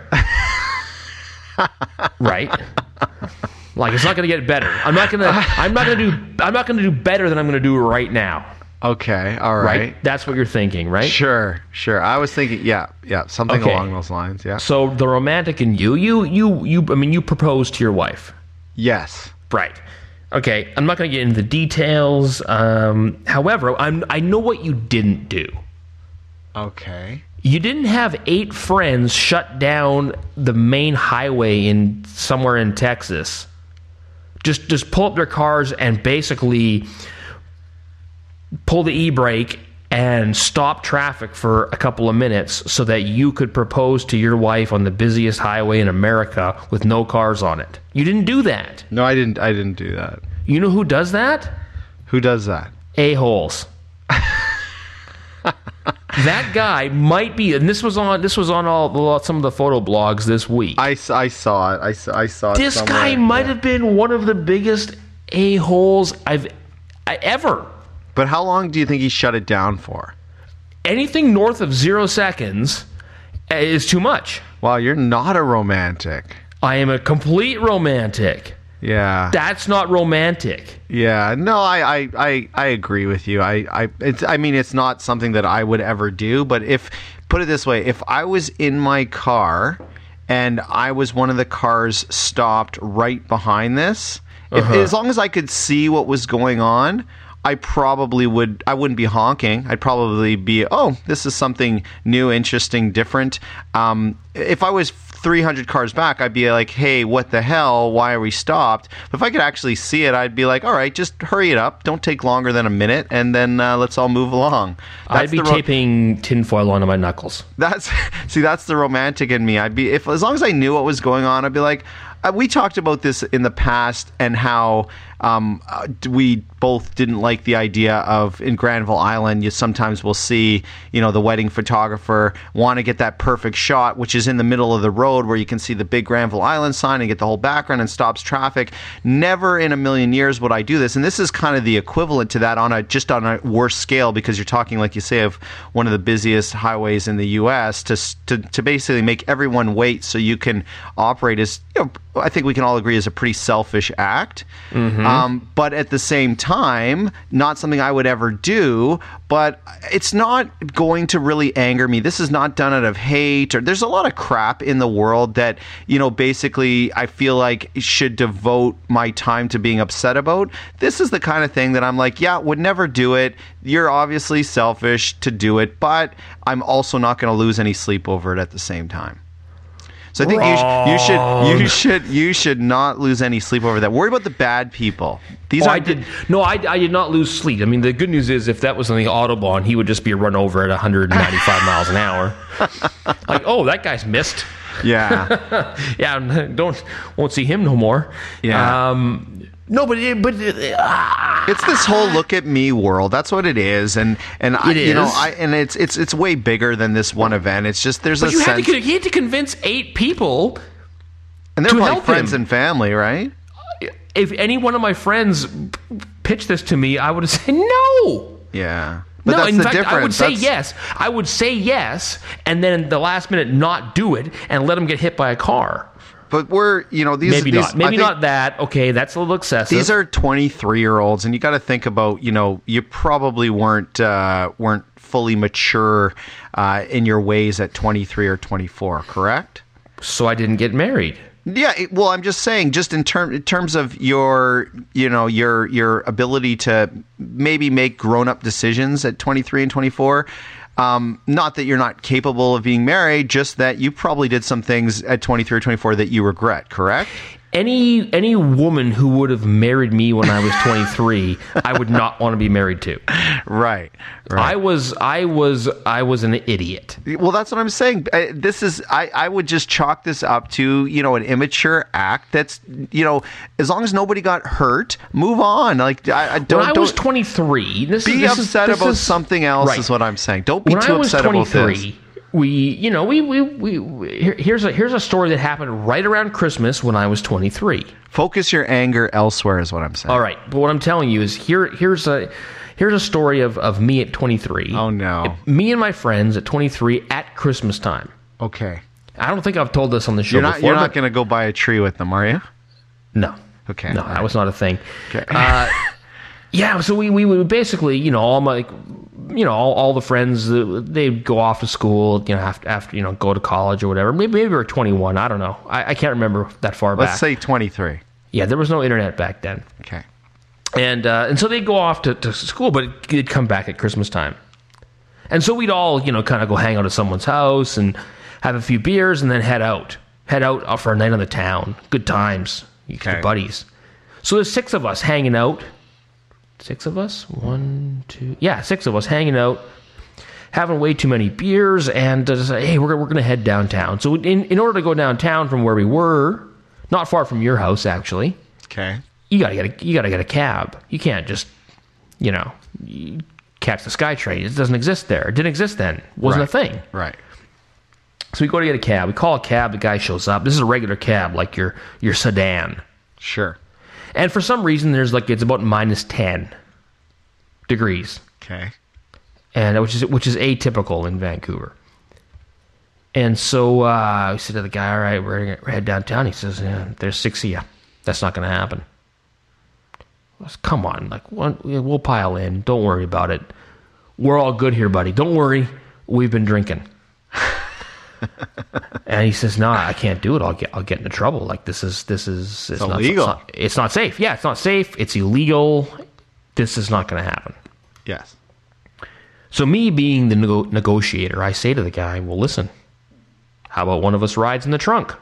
Right? Like, it's not going to get better. I'm not going to do better than I'm going to do right now. Okay, all right. That's what you're thinking, right? Sure. I was thinking, yeah, something along those lines, yeah. So the romantic in you proposed to your wife. Yes. Right. Okay, I'm not going to get into the details. However, I know what you didn't do. Okay. You didn't have 8 friends shut down the main highway somewhere in Texas. Just pull up their cars and basically pull the e-brake and stop traffic for a couple of minutes so that you could propose to your wife on the busiest highway in America with no cars on it. You didn't do that. No, I didn't do that. You know who does that? Who does that? A-holes. That guy might be, and this was on some of the photo blogs this week. I saw it. I saw it. This guy might have been one of the biggest a-holes I've ever. But how long do you think he shut it down for? Anything north of 0 seconds is too much. Wow, you're not a romantic. I am a complete romantic. Yeah. That's not romantic. Yeah. No, I agree with you. It's not something that I would ever do, but put it this way, if I was in my car and I was one of the cars stopped right behind this, as long as I could see what was going on, I wouldn't be honking. I'd probably be, this is something new, interesting, different. If I was 300 cars back, I'd be like, hey, what the hell? Why are we stopped? But if I could actually see it, I'd be like, all right, just hurry it up. Don't take longer than a minute, and then let's all move along. I'd be taping tinfoil onto my knuckles. That's the romantic in me. As long as I knew what was going on, I'd be like, we talked about this in the past and how we both didn't like the idea of, in Granville Island, you sometimes will see, the wedding photographer want to get that perfect shot, which is in the middle of the road where you can see the big Granville Island sign and get the whole background and stops traffic. Never in a million years would I do this. And this is kind of the equivalent to that on a worse scale, because you're talking, like you say, of one of the busiest highways in the U.S. to basically make everyone wait so you can operate as, I think we can all agree is a pretty selfish act. Mm-hmm. But at the same time, not something I would ever do, but it's not going to really anger me. This is not done out of hate, or there's a lot of crap in the world that, basically I feel like should devote my time to being upset about. This is the kind of thing that I'm like, yeah, would never do it. You're obviously selfish to do it, but I'm also not going to lose any sleep over it at the same time. So I think you should not lose any sleep over that. Worry about the bad people. I did not lose sleep. I mean, the good news is if that was on the Autobahn, he would just be run over at 195 miles an hour. Like, that guy's missed. Yeah. Yeah. Won't see him no more. Yeah. No, but it's this whole look at me world. That's what it is, and it's way bigger than this one event. It's just there's he had to convince 8 people, and they're like friends and family, right? If any one of my friends pitched this to me, I would have said no. Yeah. But no, that's in the fact, difference. I would say yes. I would say yes, and then the last minute not do it and let him get hit by a car. But these Maybe these, not. Maybe not that. Okay, that's a little excessive. These are 23-year-olds, and you got to think about, you probably weren't fully mature in your ways at 23 or 24, correct? So I didn't get married. Yeah, well, I'm just saying, just in terms of your ability to maybe make grown-up decisions at 23 and 24. Not that you're not capable of being married, just that you probably did some things at 23 or 24 that you regret, correct? Any woman who would have married me when I was 23, I would not want to be married to. Right. I was an idiot. Well, that's what I'm saying. I would just chalk this up to, an immature act. That's, as long as nobody got hurt, move on. Like, I was 23, be upset about something else. Right. Is what I'm saying. Don't be too upset about this. Here's a story that happened right around Christmas when I was 23. Focus your anger elsewhere is what I'm saying. All right, but what I'm telling you is here's a story of me at 23. Oh no. Me and my friends at 23 at Christmas time. Okay. I don't think I've told this on the show before. You're not going to go buy a tree with them, are you? No. Okay. No, right. that was not a thing. Okay. Yeah, so we would basically, all the friends, they'd go off to school, after go to college or whatever. Maybe we were 21. I don't know. I can't remember that far back. Let's say 23. Yeah, there was no internet back then. Okay. And so they'd go off to school, but it'd come back at Christmas time. And so we'd all, kind of go hang out at someone's house and have a few beers and then head out for a night on the town. Good times. Your buddies. So there's 6 of us hanging out. 6 of us? 1, 2... Yeah, 6 of us hanging out, having way too many beers, and say, hey, we're going to head downtown. So in order to go downtown from where we were, not far from your house, actually, okay, you gotta get a cab. You can't just, catch the SkyTrain. It doesn't exist there. It didn't exist then. It wasn't a thing. Right. So we go to get a cab. We call a cab. The guy shows up. This is a regular cab, like your sedan. Sure. And for some reason, it's about minus 10 degrees. Okay. And which is atypical in Vancouver. And so we said to the guy, all right, we're going to head downtown. He says, yeah, there's 6 of you. That's not going to happen. Come on, we'll pile in. Don't worry about it. We're all good here, buddy. Don't worry. We've been drinking. And he says, no, I can't do it. I'll get into trouble. Like this is illegal. It's not safe. Yeah, it's not safe. It's illegal. This is not going to happen. Yes. So me being the negotiator, I say to the guy, well, listen, how about one of us rides in the trunk?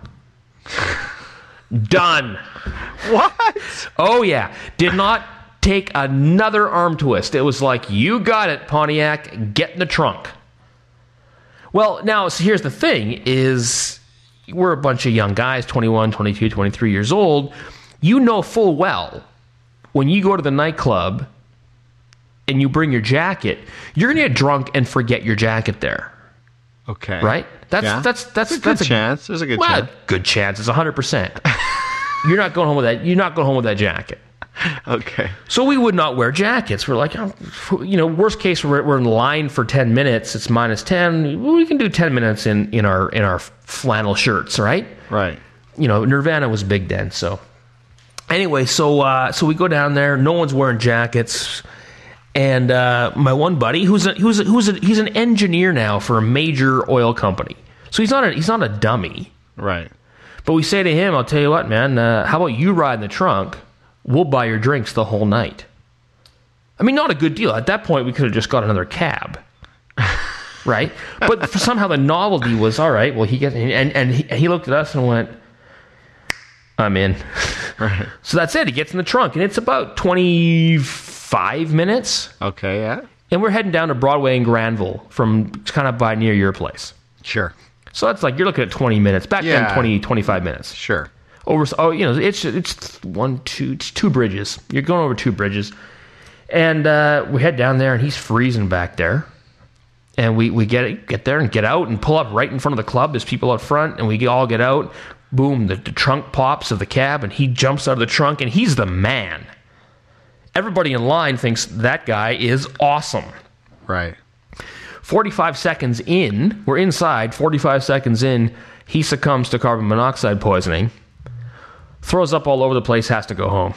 Done. What? Oh, yeah. Did not take another arm twist. It was like, you got it, Pontiac. Get in the trunk. Well, now, so here's the thing, is we're a bunch of young guys, 21, 22, 23 years old. You know full well, when you go to the nightclub and you bring your jacket, you're going to get drunk and forget your jacket there. Okay. Right? That's a good chance. There's a good chance. Good chance. It's 100%. You're not going home with that. You're not going home with that jacket. Okay. So we would not wear jackets. We're like, worst case, we're in line for 10 minutes. It's minus 10. We can do 10 minutes in our flannel shirts, right? Right. Nirvana was big then. So anyway, so we go down there. No one's wearing jackets. And my one buddy, he's an engineer now for a major oil company. So he's not a dummy. Right. But we say to him, I'll tell you what, man, how about you ride in the trunk? We'll buy your drinks the whole night. I mean, not a good deal. At that point, we could have just got another cab. Right? But somehow the novelty was, all right, well, he looked at us and went, I'm in. Right. So that's it. He gets in the trunk, and it's about 25 minutes. Okay, yeah. And we're heading down to Broadway and Granville from kind of by near your place. Sure. So that's like, you're looking at 20 minutes. Back then, 25 minutes. Sure. It's 2 bridges. You're going over 2 bridges. And we head down there, and he's freezing back there. And we get there and get out and pull up right in front of the club. There's people out front, and we all get out. Boom, the trunk pops of the cab, and he jumps out of the trunk, and he's the man. Everybody in line thinks that guy is awesome. Right. 45 seconds in, we're inside, 45 seconds in, he succumbs to carbon monoxide poisoning, throws up all over the place, has to go home.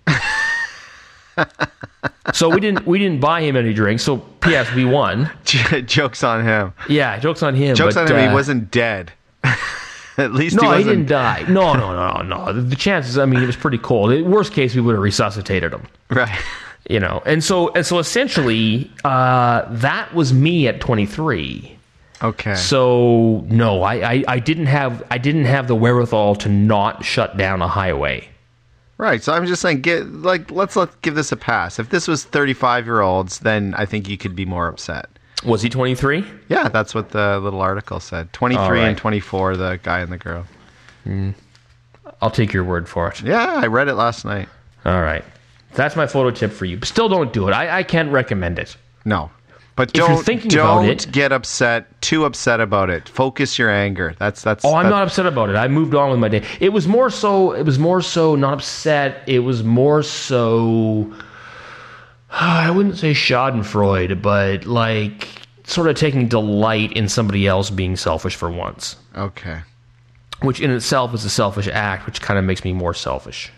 So we didn't buy him any drinks, so P.S. we won. Joke's on him. Yeah, joke's on him. Joke's on him, he wasn't dead. At least no, he wasn't. He didn't die. No. The chances, I mean, it was pretty cold. Worst case, we would have resuscitated him. Right. You know, and so essentially, that was me at 23. Okay. So no, I didn't have the wherewithal to not shut down a highway. Right. So I'm just saying, let's give this a pass. If this was 35-year-olds, then I think you could be more upset. Was he 23? Yeah, that's what the little article said. 23 and 24, the guy and the girl. I'll take your word for it. Yeah, I read it last night. All right. That's my photo tip for you. But still don't do it. I can't recommend it. No. But if you're thinking about it, get too upset about it. Focus your anger. That's I'm not upset about it. I moved on with my day. It was more so not upset. It was more so, I wouldn't say schadenfreude, but like sort of taking delight in somebody else being selfish for once. Okay. Which in itself is a selfish act, which kind of makes me more selfish.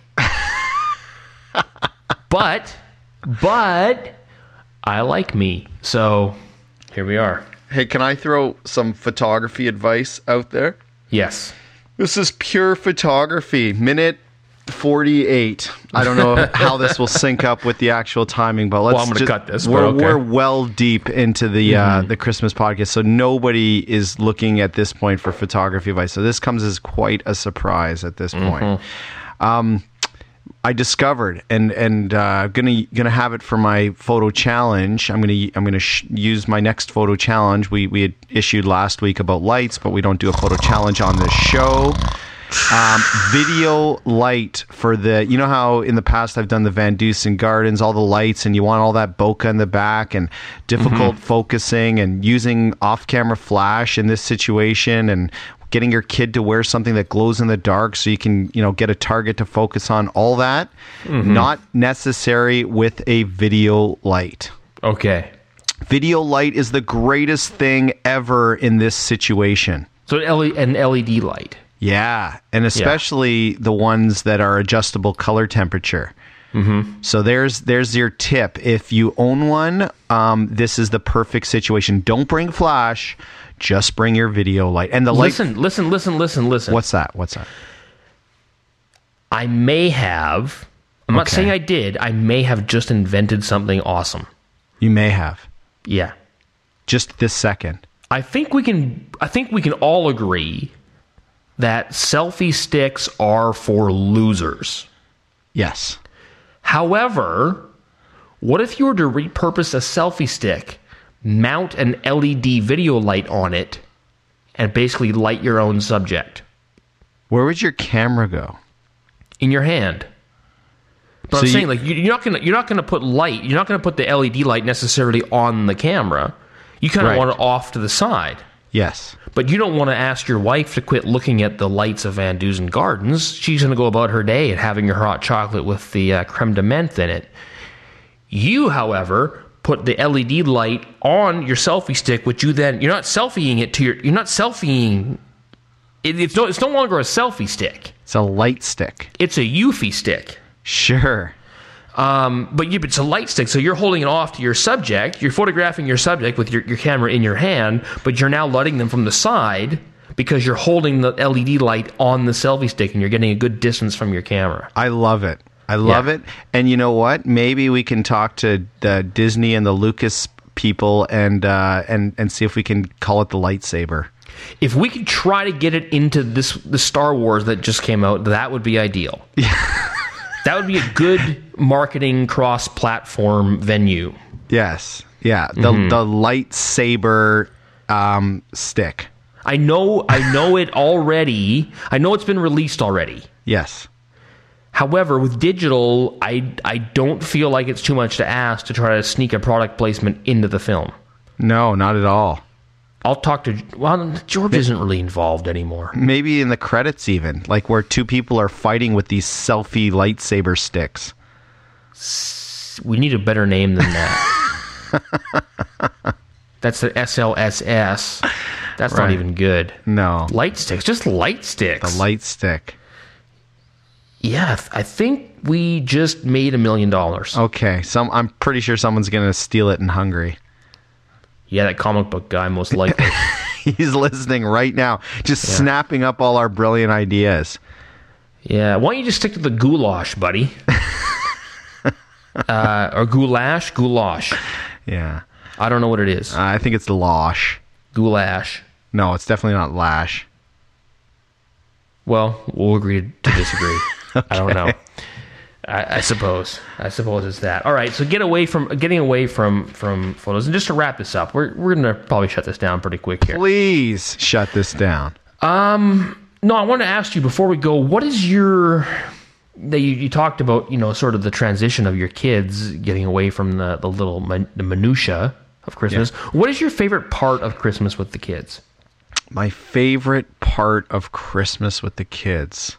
But I like me. So here we are. Hey, can I throw some photography advice out there? Yes. This is pure photography. Minute 48. I don't know how this will sync up with the actual timing, but let's. Well, I'm going to cut this. We're well deep into the Christmas podcast, so nobody is looking at this point for photography advice. So this comes as quite a surprise at this point. I discovered, and gonna have it for my photo challenge. I'm gonna use my next photo challenge. We had issued last week about lights, but we don't do a photo challenge on this show. Video light for you know how in the past I've done the Van Dusen Gardens, all the lights, and you want all that bokeh in the back and difficult focusing and using off-camera flash in this situation and getting your kid to wear something that glows in the dark so you can, get a target to focus on, all that, not necessary with a video light. Okay. Video light is the greatest thing ever in this situation. So an LED light. Yeah, and especially the ones that are adjustable color temperature. So there's your tip. If you own one, this is the perfect situation. Don't bring flash. Just bring your video light. And the listen. What's that? I may have. I'm not saying I did. I may have just invented something awesome. You may have. Yeah. Just this second. I think we can all agree that selfie sticks are for losers. Yes. However, what if you were to repurpose a selfie stick, mount an LED video light on it, and basically light your own subject? Where would your camera go? In your hand. But so I'm saying, like, you're not gonna put light. You're not gonna put the LED light necessarily on the camera. You kind of want it off to the side. Yes. But you don't want to ask your wife to quit looking at the lights of Van Dusen Gardens. She's going to go about her day and having her hot chocolate with the creme de menthe in it. You, however, put the LED light on your selfie stick, which you're not selfieing it to you're not selfieing. It's no longer a selfie stick. It's a light stick. It's a Eufy stick. Sure. But it's a light stick, so you're holding it off to your subject. You're photographing your subject with your camera in your hand, but you're now lighting them from the side because you're holding the LED light on the selfie stick and you're getting a good distance from your camera. I love it. I love it. And you know what? Maybe we can talk to the Disney and the Lucas people and see if we can call it the lightsaber. If we could try to get it into the Star Wars that just came out, that would be ideal. That would be a good marketing cross-platform venue. Yes. Yeah. The lightsaber stick. I know it already. I know it's been released already. Yes. However, with digital, I don't feel like it's too much to ask to try to sneak a product placement into the film. No, not at all. I'll talk to... Well, George isn't really involved anymore. Maybe in the credits even, like where two people are fighting with these selfie lightsaber sticks. We need a better name than that. That's the SLSS. That's not Right. even good. No. Light sticks, just light sticks. The light stick. Yeah, I think we just made $1 million. Okay. I'm pretty sure someone's going to steal it in Hungary. Yeah, that comic book guy, most likely. He's listening right now, just snapping up all our brilliant ideas. Yeah, why don't you just stick to the goulash, buddy? Or goulash. Yeah. I don't know what it is. I think it's Losh. Goulash. No, it's definitely not Lash. Well, we'll agree to disagree. Okay. I don't know. I suppose it's that. All right, so getting away from photos, and just to wrap this up, we're gonna probably shut this down pretty quick here. Please shut this down. No, I want to ask you before we go, what is your... You talked about, sort of the transition of your kids getting away from the little the minutia of Christmas. Yeah. What is your favorite part of Christmas with the kids? My favorite part of Christmas with the kids?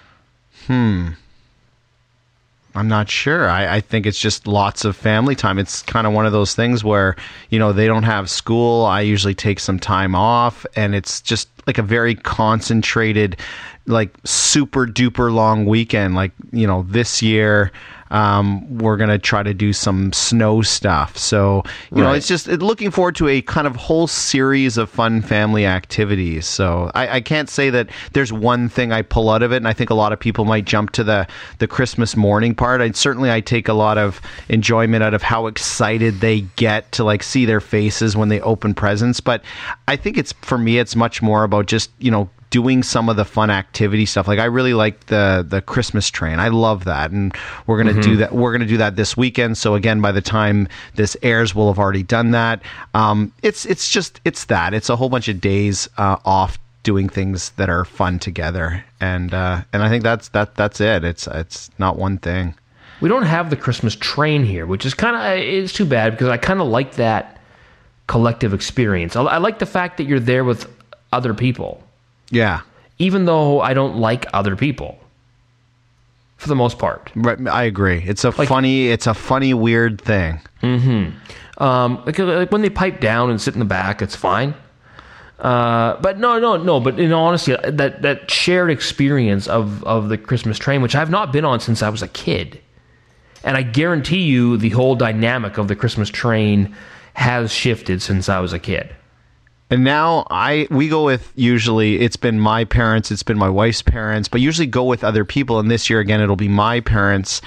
I'm not sure. I think it's just lots of family time. It's kind of one of those things where, they don't have school. I usually take some time off, and it's just like a very concentrated, like super duper long weekend. Like, this year, we're going to try to do some snow stuff. So, you know, it's just looking forward to a kind of whole series of fun family activities. So I can't say that there's one thing I pull out of it. And I think a lot of people might jump to the Christmas morning part. I take a lot of enjoyment out of how excited they get to like see their faces when they open presents. But I think for me, it's much more about just, doing some of the fun activity stuff. Like I really like the Christmas train. I love that. And we're going to do that. We're going to do that this weekend. So again, by the time this airs, we'll have already done that. It's that. It's a whole bunch of days off doing things that are fun together. And I think that's it. It's not one thing. We don't have the Christmas train here, which is it's too bad because I kind of like that collective experience. I like the fact that you're there with other people. Yeah. Even though I don't like other people, for the most part. Right, I agree. It's a funny, weird thing. Like when they pipe down and sit in the back, it's fine. But no. But in all honesty, that shared experience of the Christmas train, which I've not been on since I was a kid, and I guarantee you, the whole dynamic of the Christmas train has shifted since I was a kid. And now we go with, usually it's been my parents, it's been my wife's parents, but usually go with other people. And this year, again, it'll be my parents.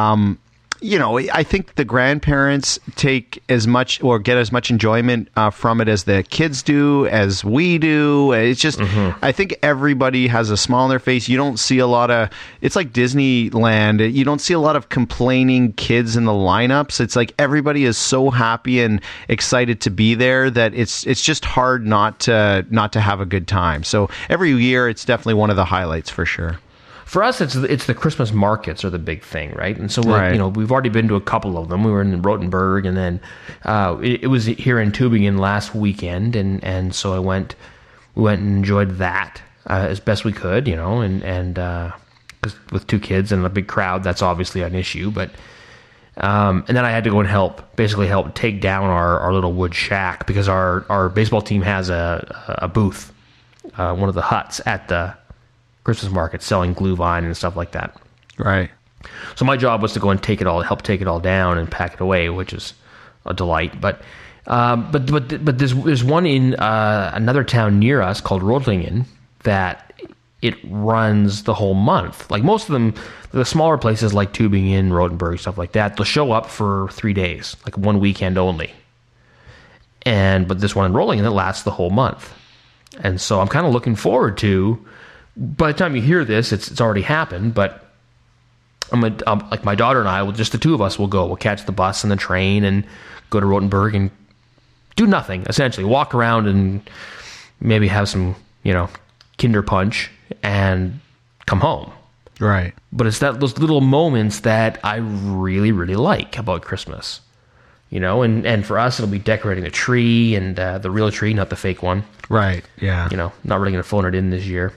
I think the grandparents take as much or get as much enjoyment from it as the kids do, as we do. It's just, I think everybody has a smile on their face. You don't see a lot of, it's like Disneyland. You don't see a lot of complaining kids in the lineups. It's like everybody is so happy and excited to be there that it's just hard not to have a good time. So every year, it's definitely one of the highlights for sure. For us, it's the Christmas markets are the big thing, right? And so we've already been to a couple of them. We were in Rothenburg, and then it was here in Tübingen last weekend, and so we went and enjoyed that as best we could, and 'cause with two kids and a big crowd, that's obviously an issue. But and then I had to go and help take down our little wood shack because our baseball team has a booth, one of the huts at the Christmas market selling Glühwein and stuff like that. Right. So my job was to go and help take it all down and pack it away, which is a delight. But there's one in another town near us called Rothlingen that it runs the whole month. Like most of them, the smaller places like Tübingen, Rothenburg, stuff like that, they'll show up for 3 days, like one weekend only. But this one in Rothlingen, it lasts the whole month. And so I'm kind of looking forward to. By the time you hear this, it's already happened, but like my daughter and I, just the two of us will go. We'll catch the bus and the train and go to Rothenburg and do nothing, essentially. Walk around and maybe have some, Kinder Punch and come home. Right. But it's those little moments that I really, really like about Christmas. And for us, it'll be decorating the tree and the real tree, not the fake one. Right. Yeah. Not really going to phone it in this year.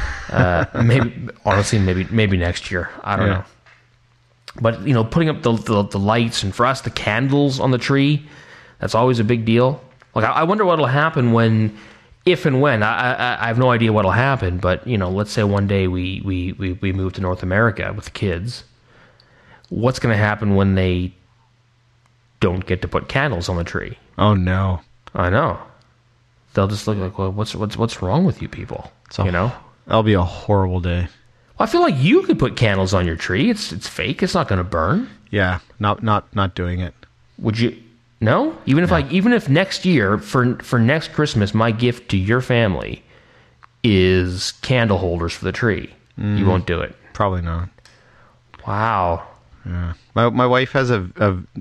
Maybe next year. I don't know. But putting up the lights and for us the candles on the tree, That's always a big deal. Like, I wonder what'll happen when, if and when. I have no idea what'll happen, but, you know, let's say one day we move to North America with kids. What's going to happen when they don't get to put candles on the tree? Oh, no. I know. They'll just look like, well, what's wrong with you people? You know? That'll be a horrible day. Well, I feel like you could put candles on your tree. It's fake. It's not going to burn. Yeah, not doing it. Would you? No? Even if next year, for next Christmas, my gift to your family is candle holders for the tree, you won't do it? Probably not. Wow. Yeah. My wife has a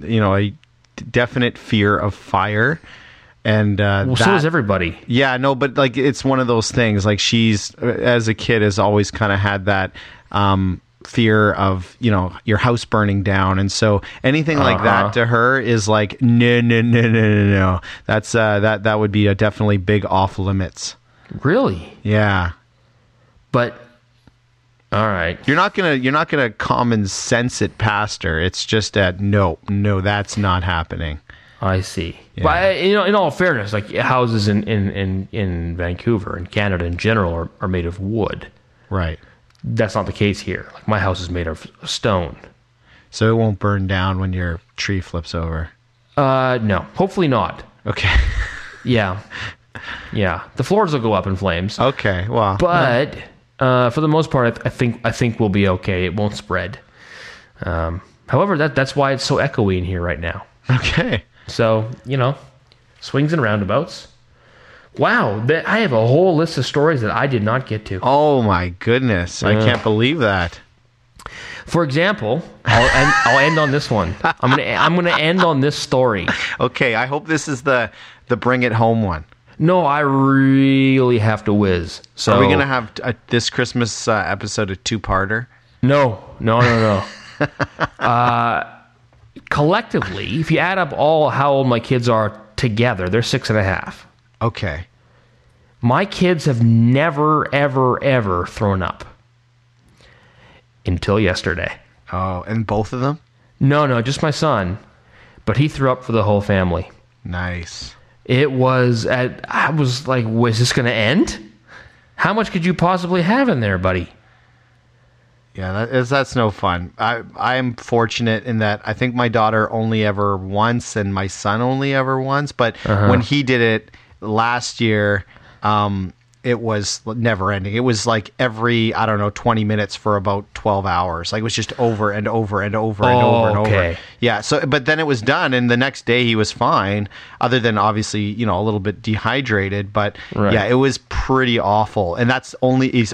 definite fear of fire. And so does everybody. Yeah, no, but like it's one of those things. Like she's, as a kid, has always kind of had that fear of, you know, your house burning down, and so anything like that to her is like no. That's that would be definitely big off limits. Really? Yeah. But all right, you're not gonna common sense it past her. It's just that no, that's not happening. I see. Yeah. But you know, in all fairness, like houses in Vancouver and Canada in general are made of wood. Right. That's not the case here. Like my house is made of stone. So it won't burn down when your tree flips over. No. Hopefully not. Okay. Yeah. The floors will go up in flames. Okay. Well. But for the most part, I think we'll be okay. It won't spread. However, that's why it's so echoey in here right now. Okay. So, you know, swings and roundabouts. Wow, I have a whole list of stories that I did not get to. Oh my goodness, I can't believe that. For example, I'll end on this one. I'm gonna end on this story. Okay, I hope this is the bring it home one. No, I really have to whiz. So are we gonna have this Christmas episode a two-parter? No. Collectively, if you add up how old my kids are together, they're 6.5. Okay. My kids have never, ever, ever thrown up. Until yesterday. Oh, and both of them? No, just my son. But he threw up for the whole family. Nice. It was, I was like, was this going to end? How much could you possibly have in there, buddy? Yeah, that's no fun. I'm fortunate in that I think my daughter only ever once and my son only ever once. But when he did it last year, it was never ending. It was like every, 20 minutes for about 12 hours. Like it was just over and over and over and over and over. Yeah. So, but then it was done, and the next day he was fine, other than obviously, a little bit dehydrated. But yeah, it was pretty awful. And he's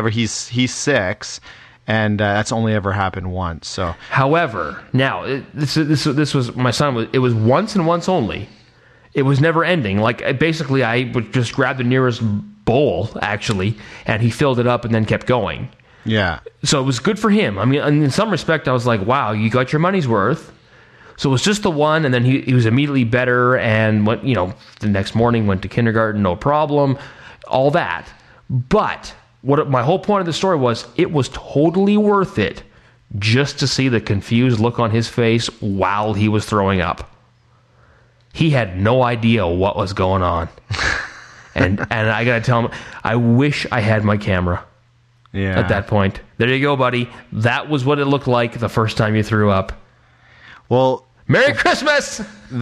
6. And that's only ever happened once. So, however, now this was my son. It was once and once only. It was never ending. Like basically, I would just grab the nearest bowl actually, and he filled it up and then kept going. Yeah. So it was good for him. I mean, in some respect, I was like, wow, you got your money's worth. So it was just the one, and then he was immediately better, and went, the next morning went to kindergarten, no problem, all that. But my whole point of the story was, it was totally worth it just to see the confused look on his face while he was throwing up. He had no idea what was going on. and I got to tell him, I wish I had my camera at that point. There you go, buddy. That was what it looked like the first time you threw up. Well, Merry Christmas!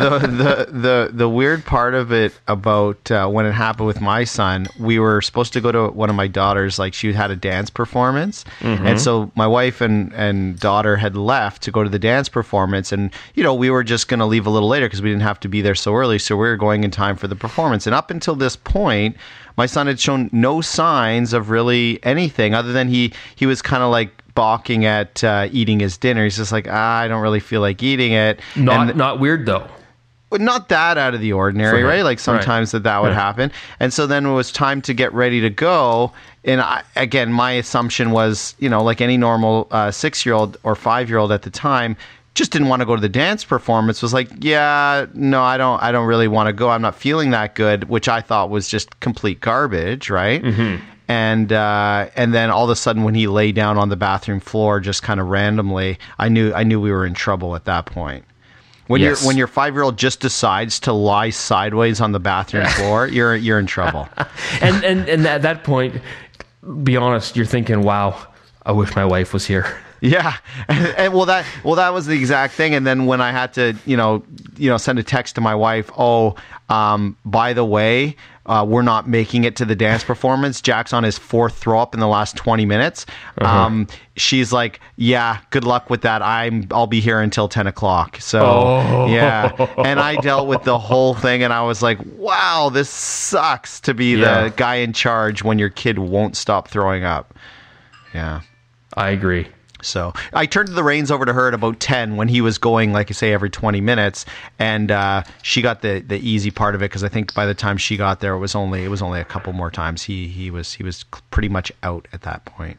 The weird part of it about when it happened with my son, we were supposed to go to one of my daughters, like she had a dance performance. Mm-hmm. And so my wife and daughter had left to go to the dance performance. And, we were just going to leave a little later because we didn't have to be there so early. So we were going in time for the performance. And up until this point, my son had shown no signs of really anything other than he was kind of like balking at eating his dinner. He's just like, I don't really feel like eating it. Not weird though. Not that out of the ordinary, right? Like sometimes that would happen. And so then it was time to get ready to go. And again, my assumption was, like any normal 6-year-old or 5-year-old at the time, just didn't want to go to the dance performance. Was like, yeah, no, I don't really want to go. I'm not feeling that good, which I thought was just complete garbage, right? Mm-hmm. And then all of a sudden, when he lay down on the bathroom floor, just kind of randomly, I knew we were in trouble at that point. When Yes. your 5-year-old just decides to lie sideways on the bathroom floor, you're in trouble. And at that point, be honest, you're thinking, wow, I wish my wife was here. Yeah, and that was the exact thing. And then when I had to, send a text to my wife, by the way, we're not making it to the dance performance. Jack's on his 4th throw up in the last 20 minutes. She's like, yeah, good luck with that. I'll be here until 10 o'clock. So yeah, and I dealt with the whole thing, and I was like, wow, this sucks to be the guy in charge when your kid won't stop throwing up. Yeah, I agree. So I turned the reins over to her at about 10 when he was going, like I say, every 20 minutes, and she got the easy part of it, because I think by the time she got there, it was only a couple more times. He was pretty much out at that point.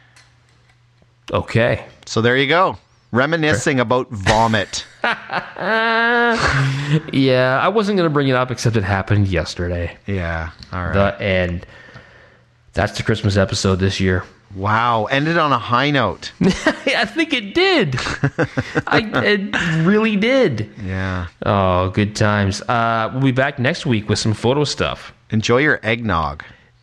Okay. So there you go, reminiscing about vomit. Yeah, I wasn't going to bring it up, except it happened yesterday. Yeah, all right. And that's the Christmas episode this year. Wow, ended on a high note. I think it did. It really did. Yeah. Oh, good times. We'll be back next week with some photo stuff. Enjoy your eggnog.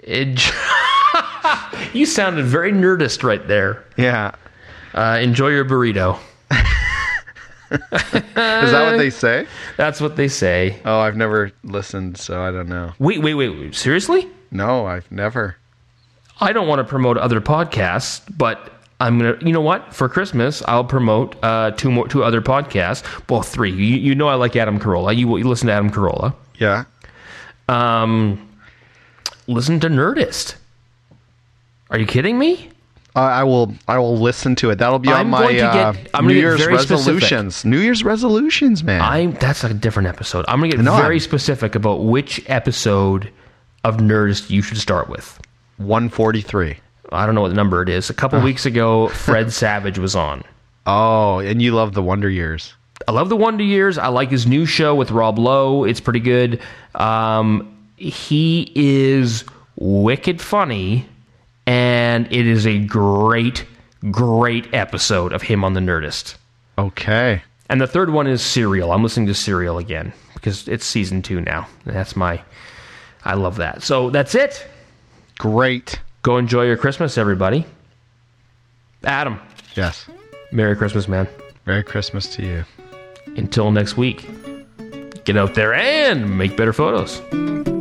You sounded very nerdist right there. Yeah. Enjoy your burrito. Is that what they say? That's what they say. Oh, I've never listened, so I don't know. Wait. Seriously? No, I've never. I don't want to promote other podcasts, but I'm gonna. You know what? For Christmas, I'll promote two other podcasts. Well, 3. You know I like Adam Carolla. You listen to Adam Carolla. Yeah. Listen to Nerdist. Are you kidding me? I will listen to it. That'll be I'm on my I'm New gonna get Year's very resolutions. New Year's resolutions, man. That's a different episode. I'm gonna get very specific about which episode of Nerdist you should start with. 143. I don't know what number it is. A couple weeks ago, Fred Savage was on. Oh, and you love the Wonder Years. I love the Wonder Years. I like his new show with Rob Lowe. It's pretty good. He is wicked funny, and it is a great, great episode of him on the Nerdist. Okay. And the third one is Serial. I'm listening to Serial again because it's season 2 now. I love that. So that's it. Great. Go enjoy your Christmas, everybody. Adam. Yes. Merry Christmas, man. Merry Christmas to you. Until next week, get out there and make better photos.